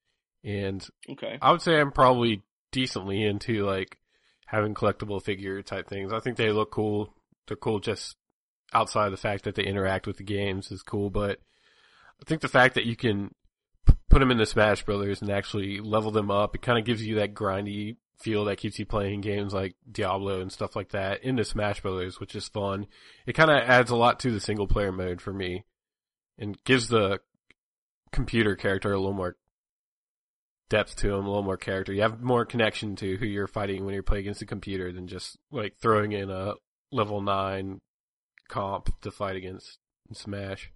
And okay. I would say I'm probably decently into, like, having collectible figure type things. I think they look cool. They're cool just outside of the fact that they interact with the games is cool, but I think the fact that you can p- put them into Smash Brothers and actually level them up, it kind of gives you that grindy feel that keeps you playing games like Diablo and stuff like that into Smash Brothers, which is fun. It kind of adds a lot to the single player mode for me and gives the computer character a little more depth to him, a little more character. You have more connection to who you're fighting when you're playing against a computer than just like throwing in a level nine comp to fight against in Smash.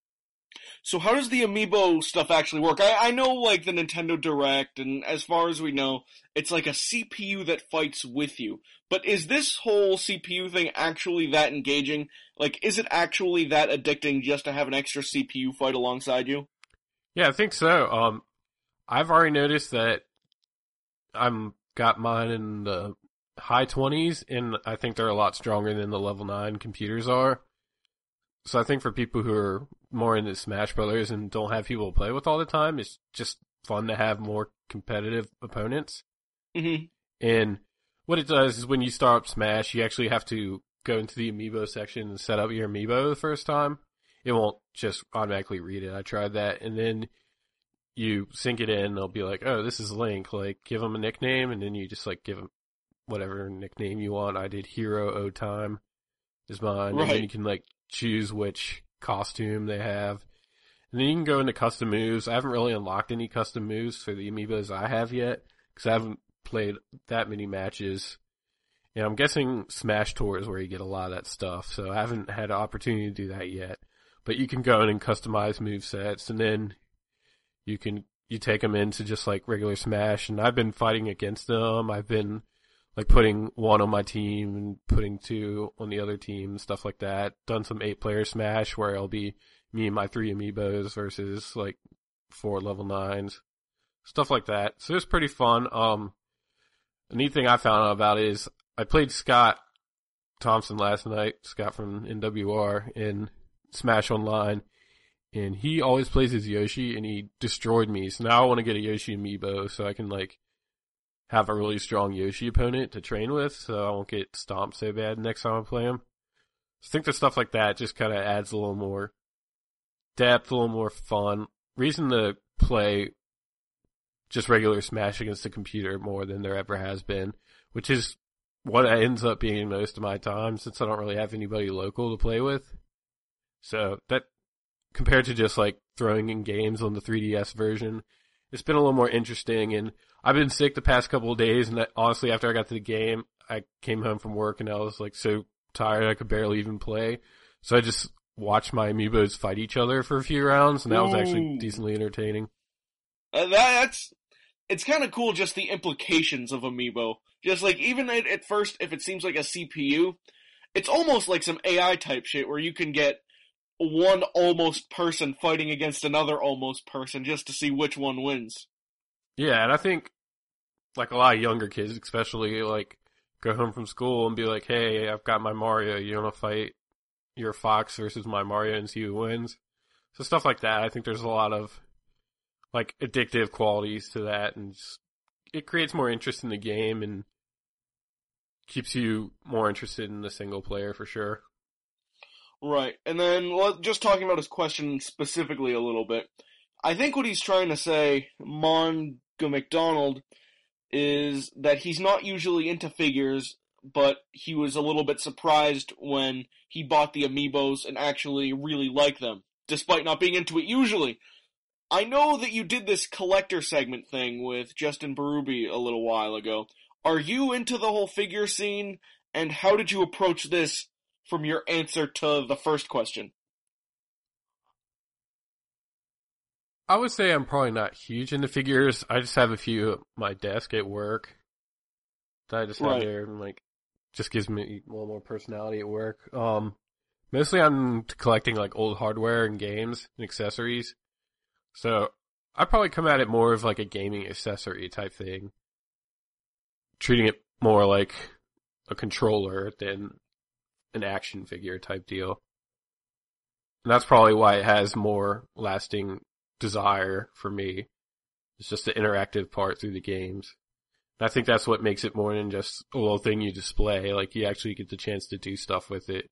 So how does the amiibo stuff actually work? I, I know, like, the Nintendo Direct, and as far as we know, it's like a C P U that fights with you. But is this whole C P U thing actually that engaging? Like, is it actually that addicting just to have an extra C P U fight alongside you? Yeah, I think so. Um, I've already noticed that I'm got mine in the high twenties, and I think they're a lot stronger than the level nine computers are. So I think for people who are more into Smash Brothers and don't have people to play with all the time, it's just fun to have more competitive opponents. Mm-hmm. And what it does is when you start up Smash, you actually have to go into the amiibo section and set up your amiibo the first time. It won't just automatically read it. I tried that. And then you sync it in, they'll be like, oh, this is Link. Like, give him a nickname, and then you just, like, give him whatever nickname you want. I did Hero O Time is mine. Right. And then you can, like, choose which costume they have. And then you can go into custom moves. I haven't really unlocked any custom moves for the amiibos I have yet, because I haven't played that many matches. And I'm guessing Smash Tour is where you get a lot of that stuff, so I haven't had an opportunity to do that yet. But you can go in and customize movesets, and then you can you take them into just like regular Smash. And I've been fighting against them. I've been like putting one on my team and putting two on the other team and stuff like that. Done some eight-player Smash where it'll be me and my three amiibos versus like four level nines, stuff like that. So it's pretty fun. Um, the neat thing I found out about it is I played Scott Thompson last night, Scott from N W R, in Smash Online, and he always plays as Yoshi, and he destroyed me. So now I want to get a Yoshi amiibo so I can like have a really strong Yoshi opponent to train with, so I won't get stomped so bad next time I play him. So I think that stuff like that just kind of adds a little more depth, a little more fun. Reason to play just regular Smash against the computer more than there ever has been, which is what ends up being most of my time since I don't really have anybody local to play with. So that, compared to just like throwing in games on the three D S version, it's been a little more interesting. And I've been sick the past couple of days, and honestly, after I got to the game, I came home from work and I was like so tired I could barely even play. So I just watched my amiibos fight each other for a few rounds, and that was actually Ooh. decently entertaining. Uh, that, that's, it's kind of cool, just the implications of amiibo. Just like, even at, at first, if it seems like a C P U, it's almost like some A I type shit where you can get one almost person fighting against another almost person just to see which one wins. Yeah, and I think like a lot of younger kids especially like go home from school and be like, hey, I've got my Mario, you want to fight your Fox versus my Mario and see who wins? So stuff like that, I think there's a lot of like addictive qualities to that, and just, it creates more interest in the game and keeps you more interested in the single player for sure. Right. And then, well, just talking about his question specifically a little bit, I think what he's trying to say, Monga McDonald, is that he's not usually into figures, but he was a little bit surprised when he bought the amiibos and actually really liked them, despite not being into it usually. I know that you did this collector segment thing with Justin Berube a little while ago. Are you into the whole figure scene, and how did you approach this from your answer to the first question? I would say I'm probably not huge into figures. I just have a few at my desk at work that I just have Right. there, and like, just gives me a little more personality at work. Um, mostly I'm collecting like old hardware and games and accessories. So I probably come at it more of like a gaming accessory type thing, treating it more like a controller than an action figure type deal. And that's probably why it has more lasting desire for me. It's just the interactive part through the games. And I think that's what makes it more than just a little thing you display. Like, you actually get the chance to do stuff with it.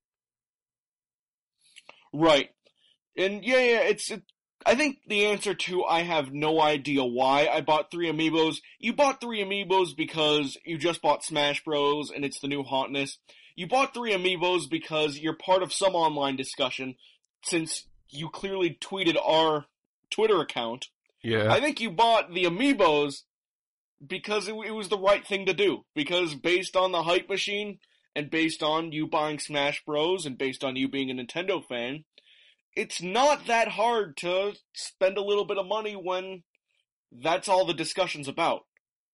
Right. And yeah, yeah, it's, it, I think the answer to I have no idea why I bought three amiibos. You bought three amiibos because you just bought Smash Bros. And it's the new hotness. You bought three amiibos because you're part of some online discussion, since you clearly tweeted our Twitter account. Yeah. I think you bought the amiibos because it, it was the right thing to do. Because based on the hype machine, and based on you buying Smash Bros, and based on you being a Nintendo fan, it's not that hard to spend a little bit of money when that's all the discussion's about.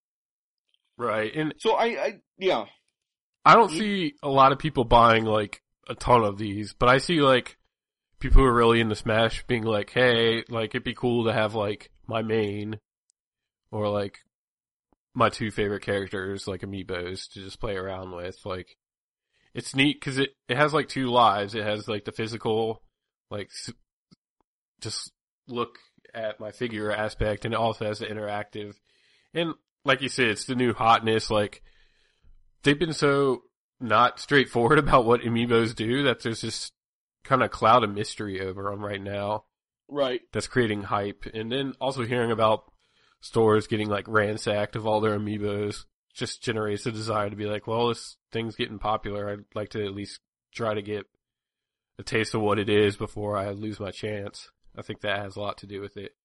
Right. And So I, I yeah. I don't see a lot of people buying like a ton of these, but I see like people who are really into Smash being like, hey, like it'd be cool to have like my main or like my two favorite characters, like amiibos, to just play around with. Like, it's neat because it, it has like two lives. It has like the physical, like s- just look at my figure aspect, and it also has the interactive. And like you said, it's the new hotness. Like, they've been so not straightforward about what amiibos do that there's this kind of cloud of mystery over them right now Right. that's creating hype. And then also hearing about stores getting like ransacked of all their amiibos just generates a desire to be like, well, this thing's getting popular. I'd like to at least try to get a taste of what it is before I lose my chance. I think that has a lot to do with it.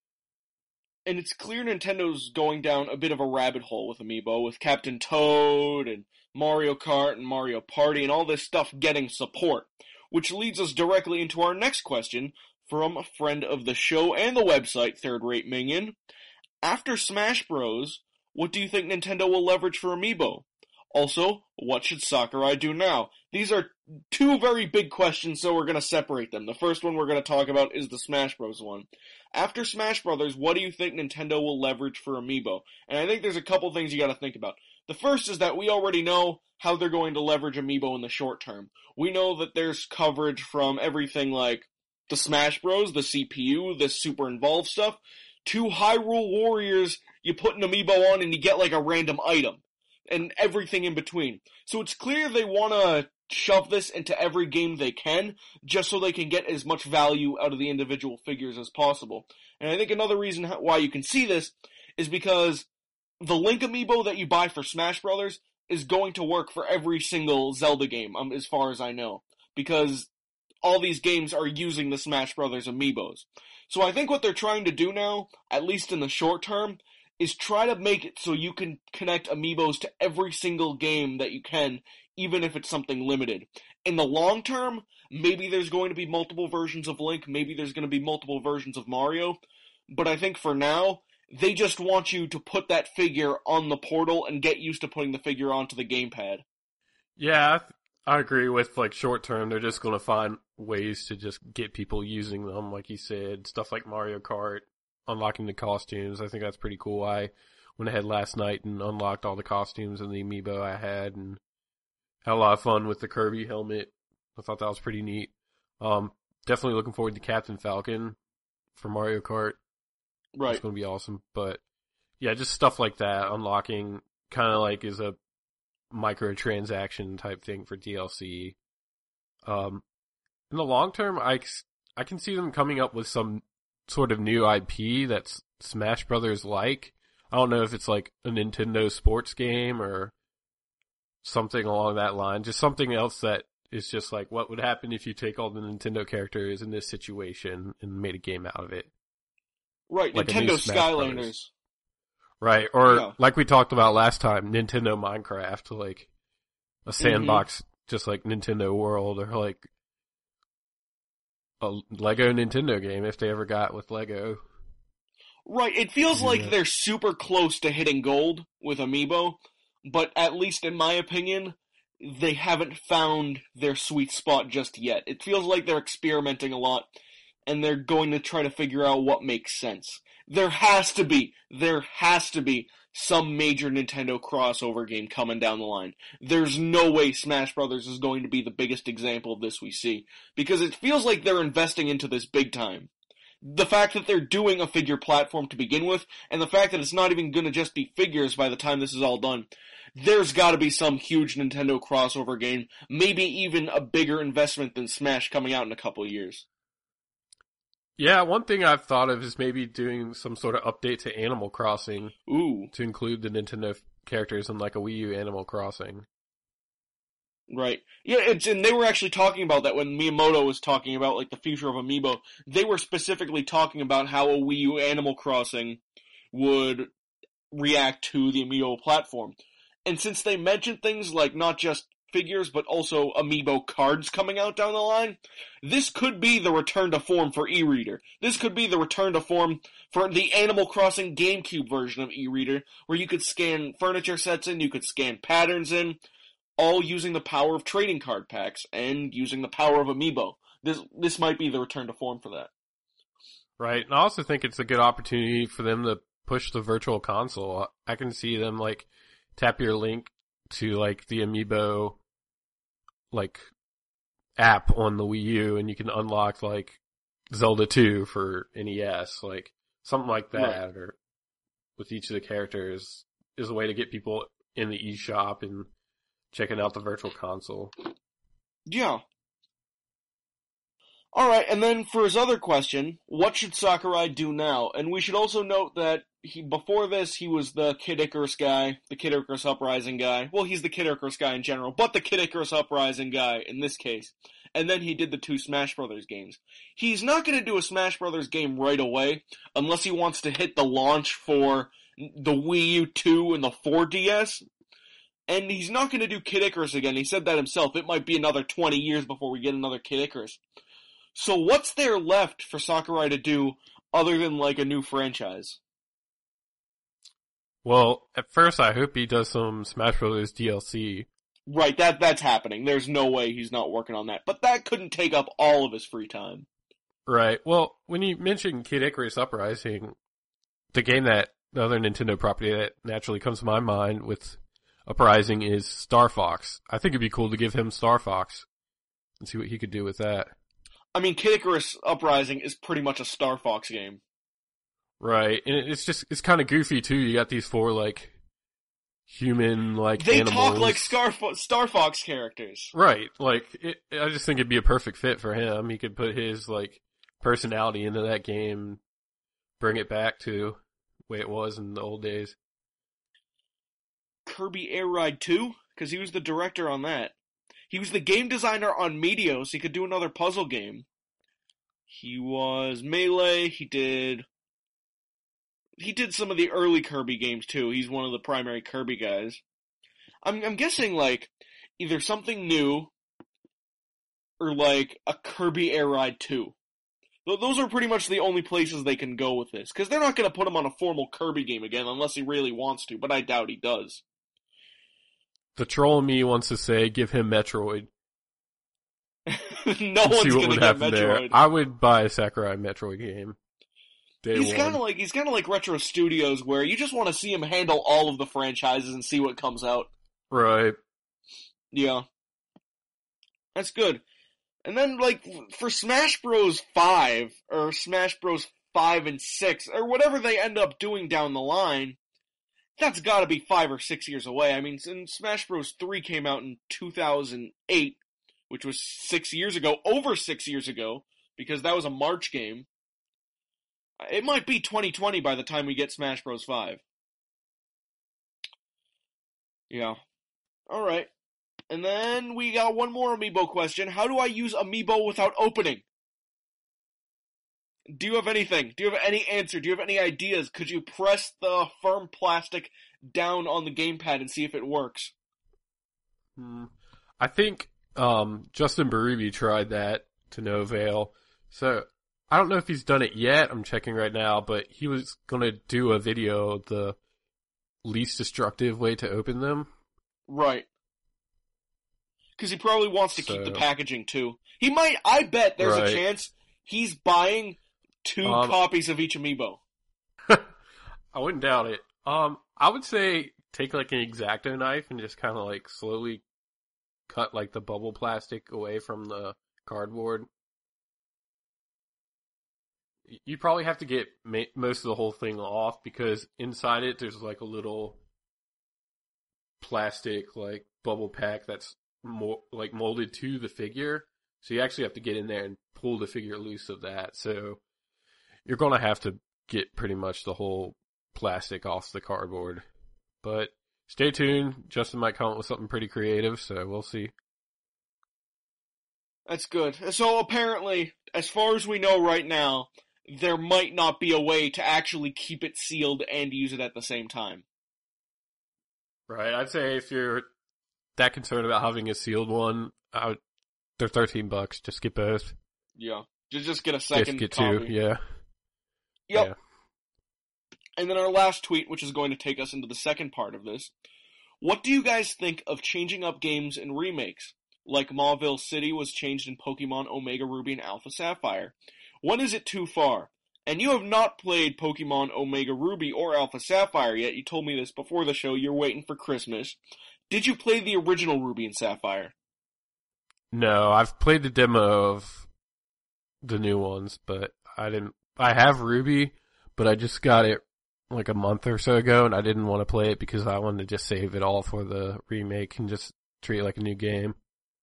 And it's clear Nintendo's going down a bit of a rabbit hole with Amiibo, with Captain Toad and Mario Kart and Mario Party and all this stuff getting support. Which leads us directly into our next question from a friend of the show and the website, Third Rate Minion. After Smash Bros., what do you think Nintendo will leverage for Amiibo? Also, what should Sakurai do now? These are two very big questions, so we're going to separate them. The first one we're going to talk about is the Smash Bros. One. After Smash Brothers, what do you think Nintendo will leverage for Amiibo? And I think there's a couple things you got to think about. The first is that we already know how they're going to leverage Amiibo in the short term. We know that there's coverage from everything like the Smash Bros, the C P U, the super involved stuff, to Hyrule Warriors, you put an Amiibo on and you get like a random item. And everything in between. So it's clear they want to shove this into every game they can, just so they can get as much value out of the individual figures as possible. And I think another reason why you can see this is because the Link Amiibo that you buy for Smash Brothers is going to work for every single Zelda game, um, as far as I know. Because all these games are using the Smash Brothers Amiibos. So I think what they're trying to do now, at least in the short term, is try to make it so you can connect Amiibos to every single game that you can, even if it's something limited. In the long term, maybe there's going to be multiple versions of Link, maybe there's going to be multiple versions of Mario, but I think for now, they just want you to put that figure on the portal and get used to putting the figure onto the gamepad. Yeah, I, th- I agree with like short term, they're just going to find ways to just get people using them, like you said, stuff like Mario Kart. Unlocking the costumes, I think that's pretty cool. I went ahead last night and unlocked all the costumes and the amiibo I had, and had a lot of fun with the Kirby helmet. I thought that was pretty neat. Um, definitely looking forward to Captain Falcon for Mario Kart. Right. It's going to be awesome. But yeah, just stuff like that, unlocking kind of like is a microtransaction type thing for D L C. Um, in the long term, I, I can see them coming up with some sort of new I P that's Smash Brothers like. I don't know if it's like a Nintendo sports game or something along that line. Just something else that is just like, what would happen if you take all the Nintendo characters in this situation and made a game out of it? Right, Like Nintendo Skylanders. Right, or Yeah. like we talked about last time, Nintendo Minecraft, like a sandbox, mm-hmm. just like Nintendo World, or like a Lego Nintendo game if they ever got with Lego. Right, it feels Yeah. like they're super close to hitting gold with Amiibo, but at least in my opinion, they haven't found their sweet spot just yet. It feels like they're experimenting a lot, and they're going to try to figure out what makes sense. There has to be, there has to be some major Nintendo crossover game coming down the line. There's no way Smash Brothers is going to be the biggest example of this we see, because it feels like they're investing into this big time. The fact that they're doing a figure platform to begin with, and the fact that it's not even going to just be figures by the time this is all done, there's got to be some huge Nintendo crossover game, maybe even a bigger investment than Smash coming out in a couple of years. Yeah, one thing I've thought of is maybe doing some sort of update to Animal Crossing. Ooh. To include the Nintendo characters in like a Wii U Animal Crossing. Right. Yeah, it's, and they were actually talking about that when Miyamoto was talking about like the future of Amiibo. They were specifically talking about how a Wii U Animal Crossing would react to the Amiibo platform. And since they mentioned things like not just figures, but also Amiibo cards coming out down the line, this could be the return to form for e-reader. This could be the return to form for the Animal Crossing GameCube version of e-reader, where you could scan furniture sets in, you could scan patterns in, all using the power of trading card packs and using the power of Amiibo. This this might be the return to form for that. Right, and I also think it's a good opportunity for them to push the virtual console. I can see them like tap your link to like the Amiibo like app on the Wii U, and you can unlock like Zelda two for N E S, like something like that, right. Or with each of the characters is a way to get people in the eShop and checking out the virtual console. Yeah. Alright, and then for his other question, what should Sakurai do now? And we should also note that he before this, he was the Kid Icarus guy, the Kid Icarus Uprising guy. Well, he's the Kid Icarus guy in general, but the Kid Icarus Uprising guy in this case. And then he did the two Smash Brothers games. He's not going to do a Smash Brothers game right away, unless he wants to hit the launch for the Wii U two and the four D S. And he's not going to do Kid Icarus again. He said that himself. It might be another twenty years before we get another Kid Icarus. So what's there left for Sakurai to do other than like a new franchise? Well, at first I hope he does some Smash Brothers D L C. Right, that that's happening. There's no way he's not working on that. But that couldn't take up all of his free time. Right. Well, when you mentioned Kid Icarus Uprising, the game that, the other Nintendo property that naturally comes to my mind with Uprising is Star Fox. I think it'd be cool to give him Star Fox and see what he could do with that. I mean, Kid Icarus Uprising is pretty much a Star Fox game. Right, and it's just, it's kind of goofy too. You got these four, like, human, like, They animals. talk like Star, Fo- Star Fox characters. Right, like, it, I just think it'd be a perfect fit for him. He could put his, like, personality into that game, bring it back to the way it was in the old days. Kirby Air Ride two? Because he was the director on that. He was the game designer on Meteos. He could do another puzzle game. He was Melee. He did... He did some of the early Kirby games, too. He's one of the primary Kirby guys. I'm, I'm guessing, like, either something new or, like, a Kirby Air Ride two. Those are pretty much the only places they can go with this. Because they're not going to put him on a formal Kirby game again unless he really wants to, but I doubt he does. The troll in me wants to say, give him Metroid. No one's going to get Metroid. There. I would buy a Sakurai Metroid game. Day he's kind of like he's kind of like Retro Studios, where you just want to see him handle all of the franchises and see what comes out. Right. Yeah. That's good. And then, like, for Smash Bros. five, or Smash Bros. five and six, or whatever they end up doing down the line, that's gotta be five or six years away. I mean, since Smash Bros. three came out in two thousand eight, which was six years ago, over six years ago, because that was a March game. It might be twenty twenty by the time we get Smash Bros. five. Yeah. Alright. And then we got one more Amiibo question. How do I use Amiibo without opening? Do you have anything? Do you have any answer? Do you have any ideas? Could you press the firm plastic down on the gamepad and see if it works? Hmm. I think um, Justin Berube tried that to no avail. So I don't know if he's done it yet. I'm checking right now, but he was going to do a video of the least destructive way to open them. Right. Because he probably wants to So- keep the packaging too. He might, I bet there's Right. a chance he's buying two Um, copies of each Amiibo. I wouldn't doubt it. Um, I would say take like an X-Acto knife and just kind of like slowly cut like the bubble plastic away from the cardboard. Y- You probably have to get ma- most of the whole thing off because inside it there's like a little plastic like bubble pack that's mo- like molded to the figure. So you actually have to get in there and pull the figure loose of that. So you're gonna have to get pretty much the whole plastic off the cardboard. But stay tuned. Justin might come up with something pretty creative, so we'll see. That's good. So apparently, as far as we know right now, there might not be a way to actually keep it sealed and use it at the same time. Right, I'd say if you're that concerned about having a sealed one, I would, they're thirteen bucks. Just get both. Yeah. Just, just get a Just second get copy. two, yeah. Yep. Yeah. And then our last tweet, which is going to take us into the second part of this. What do you guys think of changing up games in remakes? Like Mauville City was changed in Pokemon Omega Ruby and Alpha Sapphire. When is it too far? And you have not played Pokemon Omega Ruby or Alpha Sapphire yet. You told me this before the show. You're waiting for Christmas. Did you play the original Ruby and Sapphire? No, I've played the demo of the new ones, but I didn't. I have Ruby, but I just got it like a month or so ago, and I didn't want to play it because I wanted to just save it all for the remake and just treat it like a new game.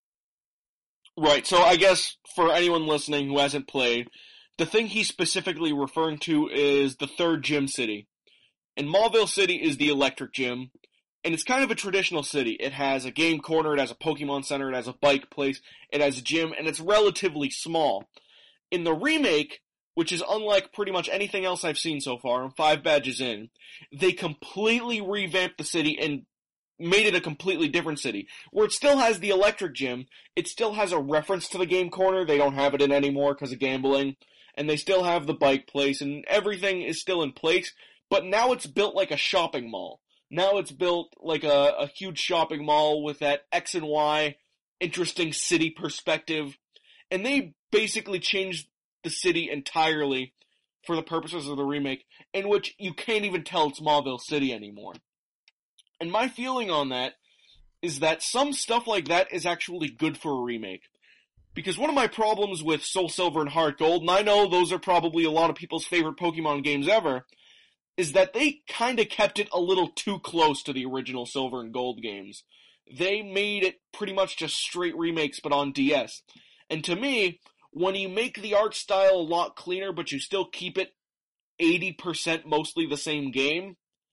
Right, so I guess for anyone listening who hasn't played, the thing he's specifically referring to is the third gym city. And Mauville City is the electric gym, and it's kind of a traditional city. It has a game corner, it has a Pokemon center, it has a bike place, it has a gym, and it's relatively small. In the remake, which is unlike pretty much anything else I've seen so far, I'm five badges in, they completely revamped the city and made it a completely different city. Where it still has the electric gym, it still has a reference to the game corner, they don't have it in anymore because of gambling, and they still have the bike place, and everything is still in place, but now it's built like a shopping mall. Now it's built like a, a huge shopping mall with that X and Y interesting city perspective, and they basically changed the city entirely for the purposes of the remake, in which you can't even tell it's Mauville City anymore. And my feeling on that is that some stuff like that is actually good for a remake. Because one of my problems with Soul Silver and Heart Gold, and I know those are probably a lot of people's favorite Pokemon games ever, is that they kinda kept it a little too close to the original Silver and Gold games. They made it pretty much just straight remakes but on D S. And to me, when you make the art style a lot cleaner but you still keep it eighty percent mostly the same game,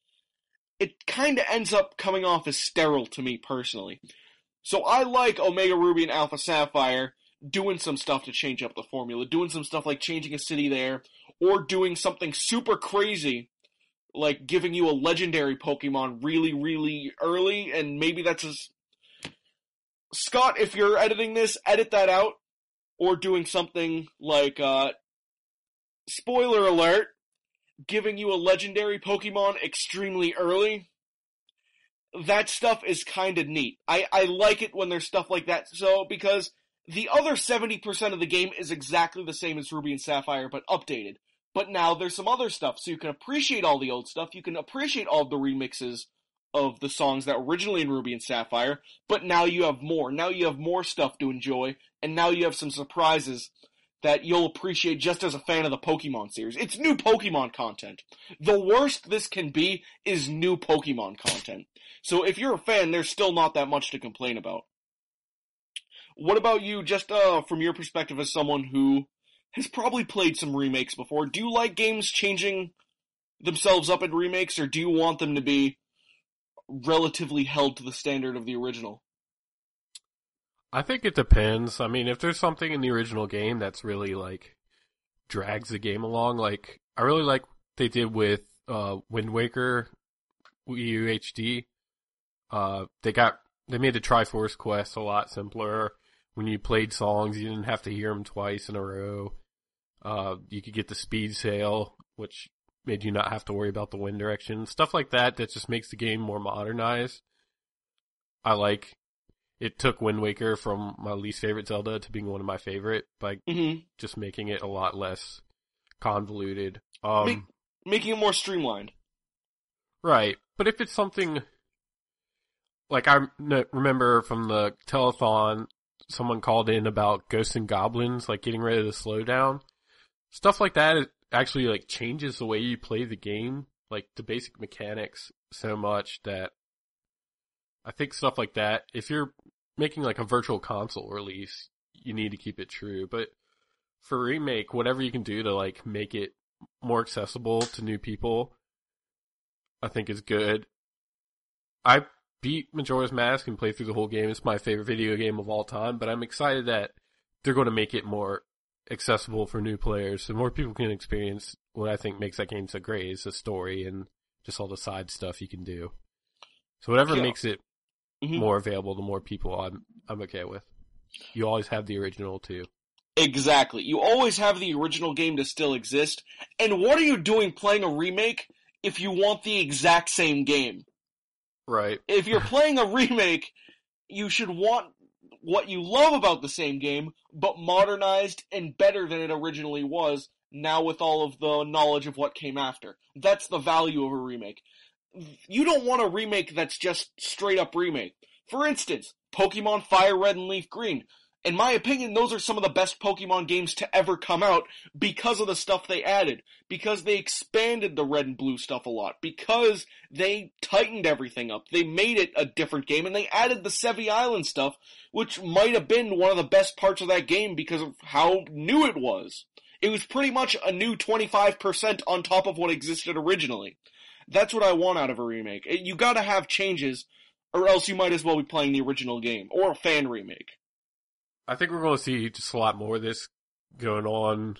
it kinda ends up coming off as sterile to me personally. So I like Omega Ruby and Alpha Sapphire doing some stuff to change up the formula, doing some stuff like changing a city there, or doing something super crazy, like giving you a legendary Pokemon really, really early, and maybe that's just... Scott, if you're editing this, edit that out, or doing something like, uh, spoiler alert, giving you a legendary Pokemon extremely early. That stuff is kinda neat. I, I like it when there's stuff like that, so, because the other seventy percent of the game is exactly the same as Ruby and Sapphire, but updated. But now there's some other stuff, so you can appreciate all the old stuff, you can appreciate all the remixes of the songs that were originally in Ruby and Sapphire, but now you have more. Now you have more stuff to enjoy, and now you have some surprises that you'll appreciate just as a fan of the Pokemon series. It's new Pokemon content. The worst this can be is new Pokemon content. So if you're a fan, there's still not that much to complain about. What about you, just uh, from your perspective as someone who has probably played some remakes before? Do you like games changing themselves up in remakes, or do you want them to be relatively held to the standard of the original? I think it depends. I mean, if there's something in the original game that's really, like, drags the game along, like, I really like what they did with uh, Wind Waker Wii U H D. Uh, they got, they made the Triforce quest a lot simpler. When you played songs, you didn't have to hear them twice in a row. Uh, you could get the speed sail, which made you not have to worry about the wind direction. Stuff like that that just makes the game more modernized. I like, it took Wind Waker from my least favorite Zelda to being one of my favorite by Mm-hmm. just making it a lot less convoluted. Um, Make, making it more streamlined. Right, but if it's something, like I n- remember from the telethon, someone called in about Ghosts and Goblins, like getting rid of the slowdown. Stuff like that it actually like changes the way you play the game, like the basic mechanics so much that I think stuff like that, if you're making like a virtual console release, you need to keep it true. But for remake, whatever you can do to like make it more accessible to new people, I think is good. I beat Majora's Mask and played through the whole game. It's my favorite video game of all time, but I'm excited that they're going to make it more accessible for new players so more people can experience what I think makes that game so great is the story and just all the side stuff you can do. So whatever Yeah. makes it Mhm. more available to more people, I'm I'm okay with. You always have the original too. Exactly. You always have the original game to still exist. And what are you doing playing a remake if you want the exact same game? Right. If you're playing a remake, you should want what you love about the same game, but modernized and better than it originally was, now with all of the knowledge of what came after. That's the value of a remake. You don't want a remake that's just straight up remake. For instance, Pokemon Fire Red and Leaf Green. In my opinion, those are some of the best Pokemon games to ever come out because of the stuff they added, because they expanded the red and blue stuff a lot, because they tightened everything up. They made it a different game, and they added the Sevi Island stuff, which might have been one of the best parts of that game because of how new it was. It was pretty much a new twenty-five percent on top of what existed originally. That's what I want out of a remake. You gotta have changes, or else you might as well be playing the original game, or a fan remake. I think we're going to see just a lot more of this going on,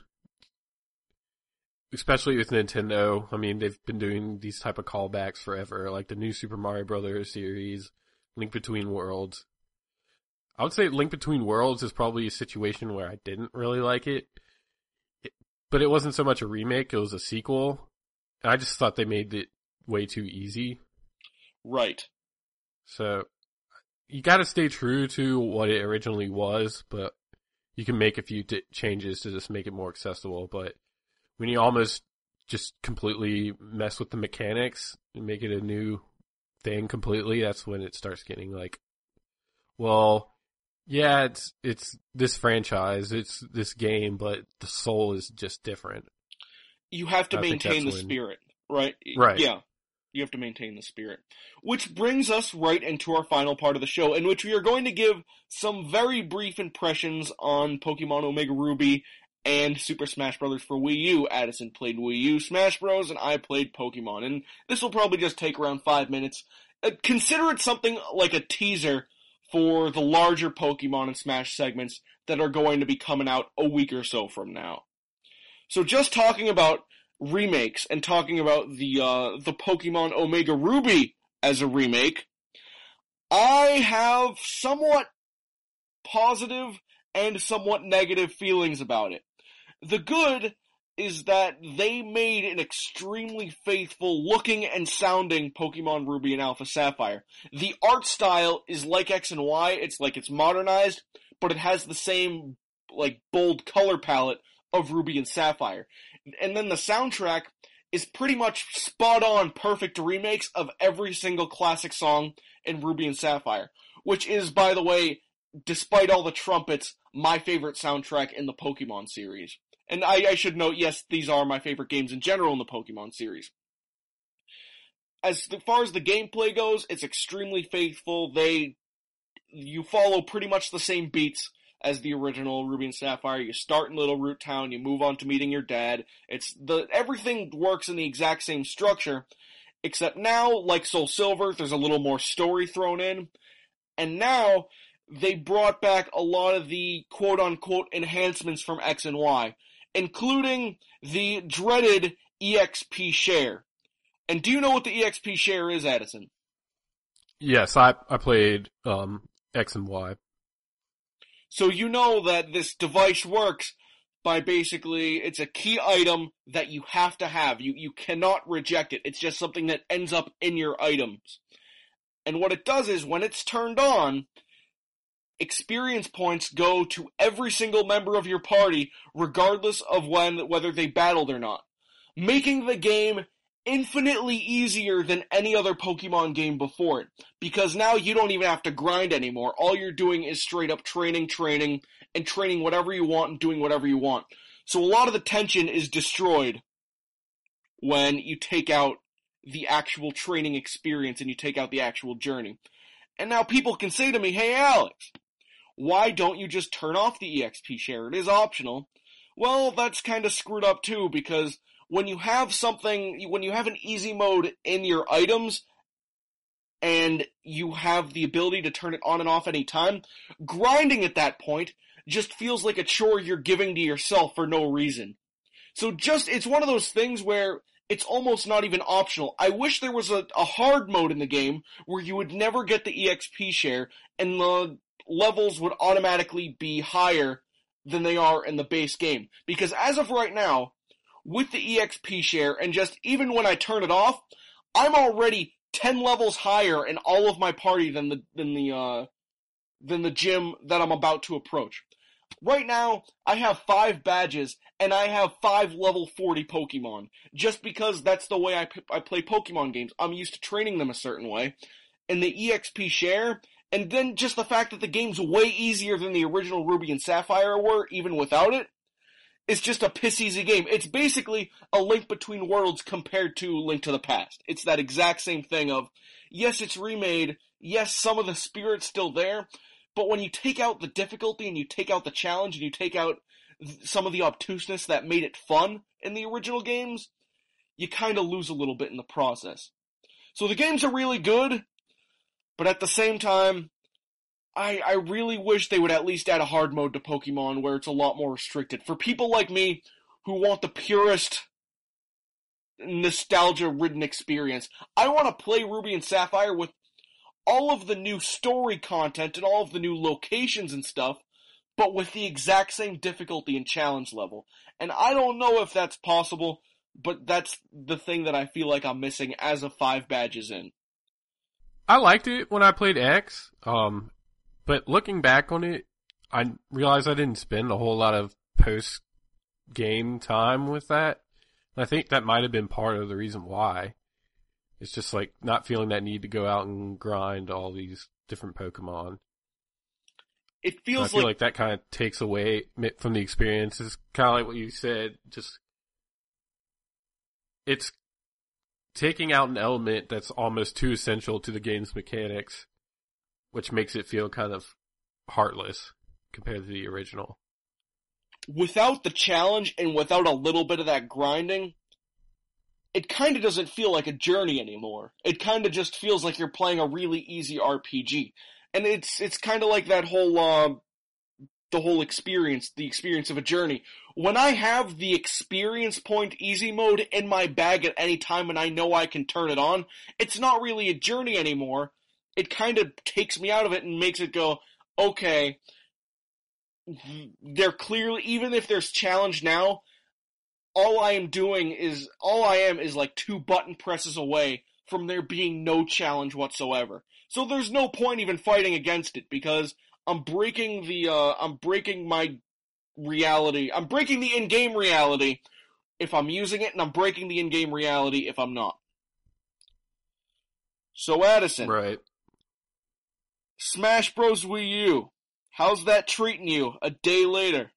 especially with Nintendo. I mean, they've been doing these type of callbacks forever, like the new Super Mario Brothers series, Link Between Worlds. I would say Link Between Worlds is probably a situation where I didn't really like it, it but it wasn't so much a remake, it was a sequel, and I just thought they made it way too easy. Right. So you got to stay true to what it originally was, but you can make a few t- changes to just make it more accessible. But when you almost just completely mess with the mechanics and make it a new thing completely, that's when it starts getting like, well, yeah, it's it's this franchise, it's this game, but the soul is just different. You have to I think maintain the that's when- spirit, right? Right. Yeah. You have to maintain the spirit. Which brings us right into our final part of the show, in which we are going to give some very brief impressions on Pokemon Omega Ruby and Super Smash Bros. For Wii U. Addison played Wii U Smash Bros. And I played Pokemon. And this will probably just take around five minutes. Uh, consider it something like a teaser for the larger Pokemon and Smash segments that are going to be coming out a week or so from now. So just talking about remakes and talking about the uh, the Pokemon Omega Ruby as a remake, I have somewhat positive and somewhat negative feelings about it. The good is that they made an extremely faithful looking and sounding Pokemon Ruby and Alpha Sapphire. The art style is like X and Y, it's like it's modernized, but it has the same like bold color palette of Ruby and Sapphire. And then the soundtrack is pretty much spot on perfect remakes of every single classic song in Ruby and Sapphire, which is, by the way, despite all the trumpets, my favorite soundtrack in the Pokemon series. And I, I should note, yes, these are my favorite games in general in the Pokemon series. As far as the gameplay goes, it's extremely faithful. They you follow pretty much the same beats as the original Ruby and Sapphire. You start in Little Root Town, you move on to meeting your dad. It's the everything works in the exact same structure, except now, like Soul Silver, there's a little more story thrown in, and now they brought back a lot of the quote-unquote enhancements from X and Y, including the dreaded E X P share. And do you know what the E X P share is, Addison? Yes, I I played um, X and Y. So you know that this device works by basically, it's a key item that you have to have. You you cannot reject it. It's just something that ends up in your items. And what it does is, when it's turned on, experience points go to every single member of your party, regardless of when whether they battled or not, making the game infinitely easier than any other Pokemon game before it. Because now you don't even have to grind anymore. All you're doing is straight up training, training, and training whatever you want and doing whatever you want. So a lot of the tension is destroyed when you take out the actual training experience and you take out the actual journey. And now people can say to me, hey Alex, why don't you just turn off the E X P share? It is optional. Well, that's kind of screwed up too, because when you have something, when you have an easy mode in your items, and you have the ability to turn it on and off any time, grinding at that point just feels like a chore you're giving to yourself for no reason. So just, it's one of those things where it's almost not even optional. I wish there was a, a hard mode in the game where you would never get the E X P share, and the levels would automatically be higher than they are in the base game. Because as of right now, with the E X P share, and just even when I turn it off, I'm already ten levels higher in all of my party than the than the uh than the gym that I'm about to approach. Right now, I have five badges, and I have five level forty Pokemon, just because that's the way I, p- I play Pokemon games. I'm used to training them a certain way. And the E X P share, and then just the fact that the game's way easier than the original Ruby and Sapphire were, even without it, it's just a piss-easy game. It's basically a Link Between Worlds compared to Link to the Past. It's that exact same thing of, yes, it's remade, yes, some of the spirit's still there, but when you take out the difficulty and you take out the challenge and you take out some of the obtuseness that made it fun in the original games, you kind of lose a little bit in the process. So the games are really good, but at the same time, I, I really wish they would at least add a hard mode to Pokemon where it's a lot more restricted. For people like me who want the purest, nostalgia-ridden experience, I want to play Ruby and Sapphire with all of the new story content and all of the new locations and stuff, but with the exact same difficulty and challenge level. And I don't know if that's possible, but that's the thing that I feel like I'm missing as of five badges in. I liked it when I played X, um... but looking back on it, I realized I didn't spend a whole lot of post-game time with that. And I think that might have been part of the reason why. It's just like not feeling that need to go out and grind all these different Pokemon. It feels I feel like... like that kind of takes away from the experience. It's kind of like what you said, just... It's taking out an element that's almost too essential to the game's mechanics, which makes it feel kind of heartless compared to the original. Without the challenge and without a little bit of that grinding, it kind of doesn't feel like a journey anymore. It kind of just feels like you're playing a really easy R P G. And it's it's kind of like that whole, uh, the whole experience, the experience of a journey. When I have the experience point easy mode in my bag at any time and I know I can turn it on, it's not really a journey anymore. It kind of takes me out of it and makes it go, okay, they're clearly, even if there's challenge now, all I am doing is, all I am is like two button presses away from there being no challenge whatsoever. So there's no point even fighting against it, because I'm breaking the, uh, I'm breaking my reality, I'm breaking the in-game reality if I'm using it, and I'm breaking the in-game reality if I'm not. So Addison. Right. Smash Bros. Wii U. How's that treating you a day later?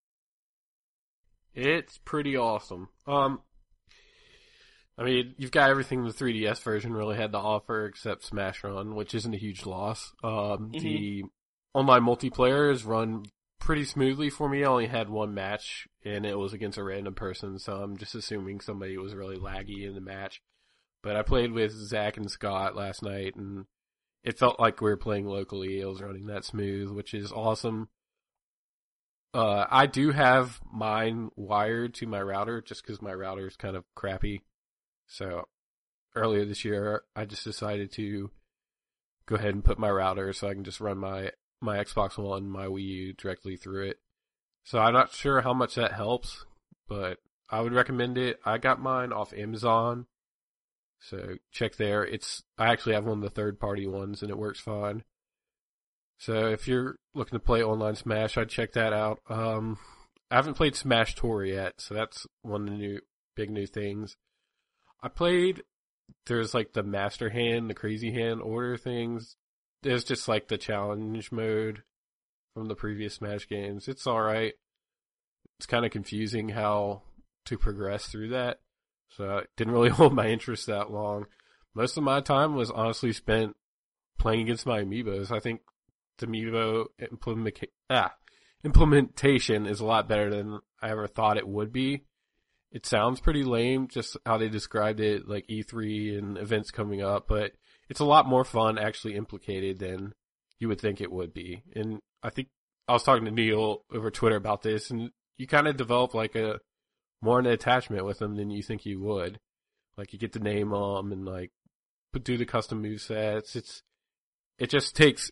It's pretty awesome. Um, I mean, you've got everything the three D S version really had to offer except Smash Run, which isn't a huge loss. Um, mm-hmm. The online multiplayer has run pretty smoothly for me. I only had one match, and it was against a random person, so I'm just assuming somebody was really laggy in the match. But I played with Zach and Scott last night, and it felt like we were playing locally. It was running that smooth, which is awesome. Uh, I do have mine wired to my router, just because my router is kind of crappy. So earlier this year, I just decided to go ahead and put my router so I can just run my, my Xbox One, my Wii U directly through it. So I'm not sure how much that helps, but I would recommend it. I got mine off Amazon, so check there. It's I actually have one of the third-party ones, and it works fine. So if you're looking to play online Smash, I'd check that out. Um, I haven't played Smash Tour yet, so that's one of the new big new things. I played, there's like the Master Hand, the Crazy Hand order things. There's just like the challenge mode from the previous Smash games. It's alright. It's kind of confusing how to progress through that, so it didn't really hold my interest that long. Most of my time was honestly spent playing against my amiibos. I think the amiibo implement, ah, implementation is a lot better than I ever thought it would be. It sounds pretty lame, just how they described it, like E three and events coming up, but it's a lot more fun actually implicated than you would think it would be. And I think I was talking to Neil over Twitter about this, and you kind of develop like a more an attachment with them than you think you would. Like you get to name them and like do the custom movesets. It's it just takes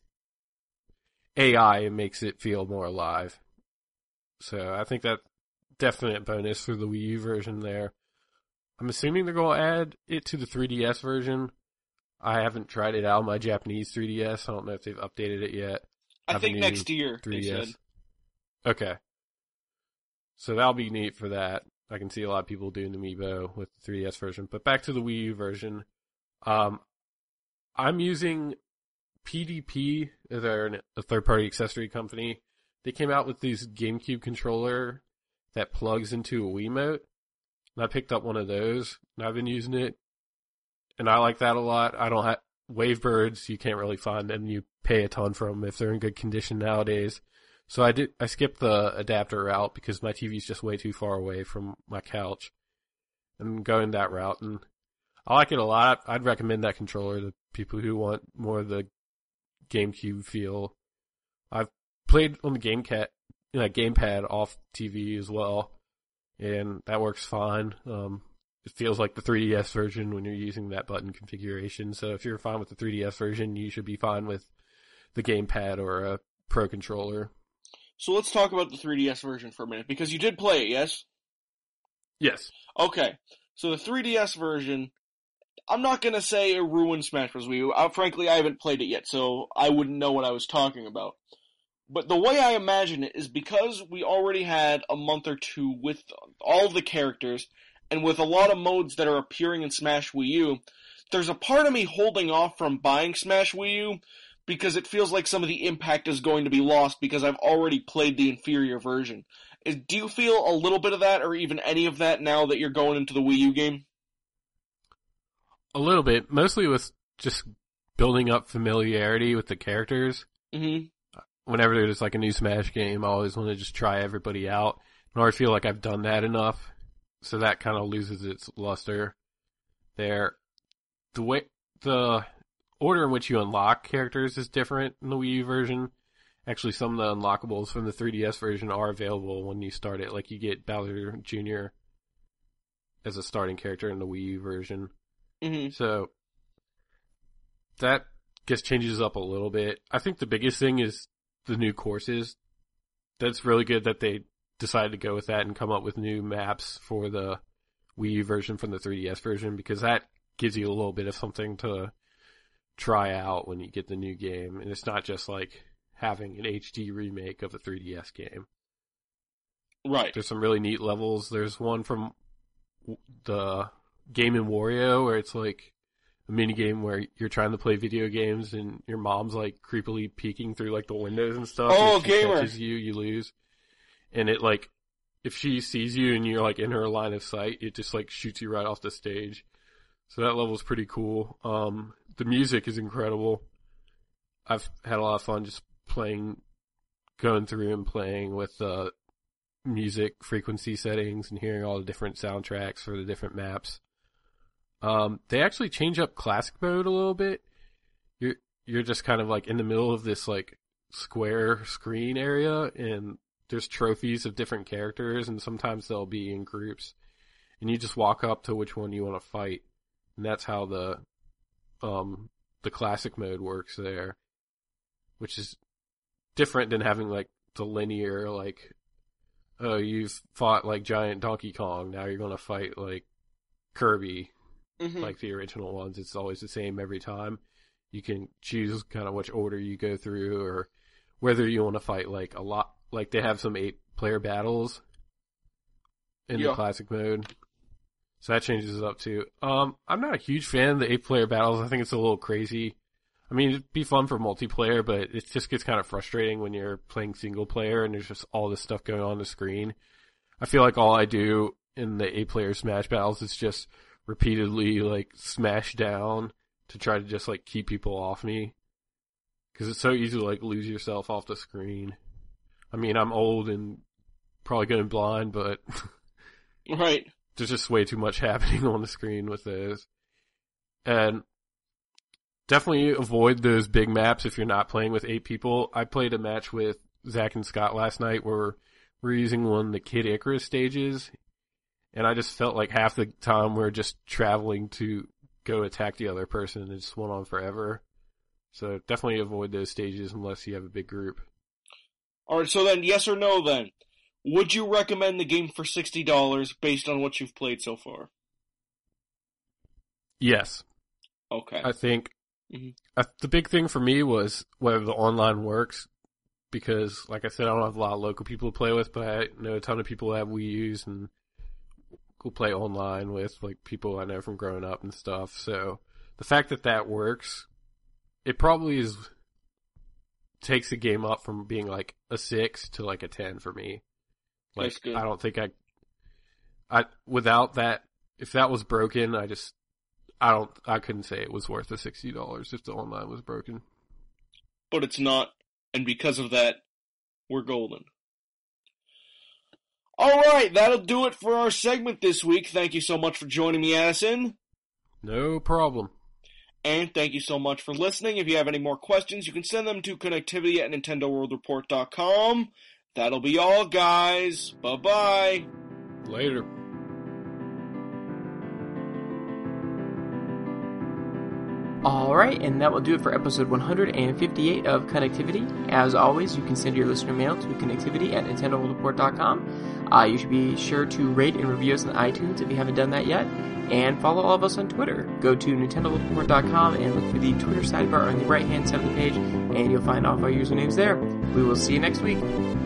A I and makes it feel more alive. So I think that definite bonus for the Wii U version there. I'm assuming they're going to add it to the three D S version. I haven't tried it out on my Japanese three D S. I don't know if they've updated it yet. I, I think next year, three D S. they said. Okay. So that'll be neat for that. I can see a lot of people doing Amiibo with the three D S version. But back to the Wii U version. Um, I'm using P D P. They're a third-party accessory company. They came out with this GameCube controller that plugs into a Wiimote. And I picked up one of those, and I've been using it. And I like that a lot. I don't have Wavebirds. You can't really find them. You pay a ton for them if they're in good condition nowadays. So I did. I skipped the adapter route because my T V's just way too far away from my couch. I'm going that route, and I like it a lot. I'd recommend that controller to people who want more of the GameCube feel. I've played on the GameCat, you know, gamepad off T V as well, and that works fine. Um, it feels like the three D S version when you're using that button configuration. So if you're fine with the three D S version, you should be fine with the gamepad or a Pro controller. So let's talk about the three D S version for a minute, because you did play it, yes? Yes. Okay, so the three D S version, I'm not gonna say it ruined Smash Bros. Wii U. Uh, frankly, I haven't played it yet, so I wouldn't know what I was talking about. But the way I imagine it is because we already had a month or two with all of the characters, and with a lot of modes that are appearing in Smash Wii U, there's a part of me holding off from buying Smash Wii U, because it feels like some of the impact is going to be lost because I've already played the inferior version. Is, do you feel a little bit of that, or even any of that, now that you're going into the Wii U game? A little bit, mostly with just building up familiarity with the characters. Mm-hmm. Whenever there's like a new Smash game, I always want to just try everybody out. And I already feel like I've done that enough, so that kind of loses its luster there. The way the order in which you unlock characters is different in the Wii U version. Actually, some of the unlockables from the three D S version are available when you start it. Like, you get Bowser Junior as a starting character in the Wii U version. Mm-hmm. So, that just changes up a little bit. I think the biggest thing is the new courses. That's really good that they decided to go with that and come up with new maps for the Wii U version from the three D S version, because that gives you a little bit of something to try out when you get the new game. And it's not just like having an H D remake of a three D S game. Right. There's some really neat levels. There's one from the game in Wario where it's like a mini game where you're trying to play video games and your mom's like creepily peeking through like the windows and stuff. Oh, and if she gamer. catches you, you lose. And it like, if she sees you and you're like in her line of sight, it just like shoots you right off the stage. So that level's pretty cool. Um, the music is incredible. I've had a lot of fun just playing, going through and playing with the music frequency settings and hearing all the different soundtracks for the different maps. Um, they actually change up classic mode a little bit. You're you're just kind of like in the middle of this like square screen area, and there's trophies of different characters, and sometimes they'll be in groups, and you just walk up to which one you want to fight, and that's how the um the classic mode works there, which is different than having like the linear like, oh, you've fought like giant Donkey Kong, now you're gonna fight like Kirby. Mm-hmm. Like the original ones, it's always the same every time. You can choose kind of which order you go through, or whether you want to fight like a lot. Like they have some eight player battles in yeah. the classic mode, so that changes it up too. Um, I'm not a huge fan of the eight player battles. I think it's a little crazy. I mean, it'd be fun for multiplayer, but it just gets kind of frustrating when you're playing single player and there's just all this stuff going on the screen. I feel like all I do in the eight player Smash battles is just repeatedly like smash down to try to just like keep people off me, because it's so easy to like lose yourself off the screen. I mean, I'm old and probably going blind, but right, there's just way too much happening on the screen with those. And definitely avoid those big maps if you're not playing with eight people. I played a match with Zach and Scott last night where we're using one of the Kid Icarus stages, and I just felt like half the time we're just traveling to go attack the other person, and it just went on forever. So definitely avoid those stages unless you have a big group. Alright, so then, yes or no then? Would you recommend the game for sixty dollars based on what you've played so far? Yes. Okay. I think mm-hmm. uh, the big thing for me was whether the online works, because, like I said, I don't have a lot of local people to play with, but I know a ton of people that have Wii U's and will play online with, like, people I know from growing up and stuff. So the fact that that works, it probably is takes the game up from being like a six to like a ten for me. Like, That's good. I don't think I, I without that, if that was broken, I just, I don't, I couldn't say it was worth the sixty dollars if the online was broken. But it's not, and because of that, we're golden. Alright, that'll do it for our segment this week. Thank you so much for joining me, Addison. No problem. And thank you so much for listening. If you have any more questions, you can send them to connectivity at nintendo world report dot com. That'll be all, guys. Bye-bye. Later. Alright, and that will do it for episode one hundred fifty-eight of Connectivity. As always, you can send your listener mail to connectivity at nintendo world report dot com. Uh, you should be sure to rate and review us on iTunes if you haven't done that yet. And follow all of us on Twitter. Go to nintendo world report dot com and look for the Twitter sidebar on the right-hand side of the page, and you'll find all of our usernames there. We will see you next week.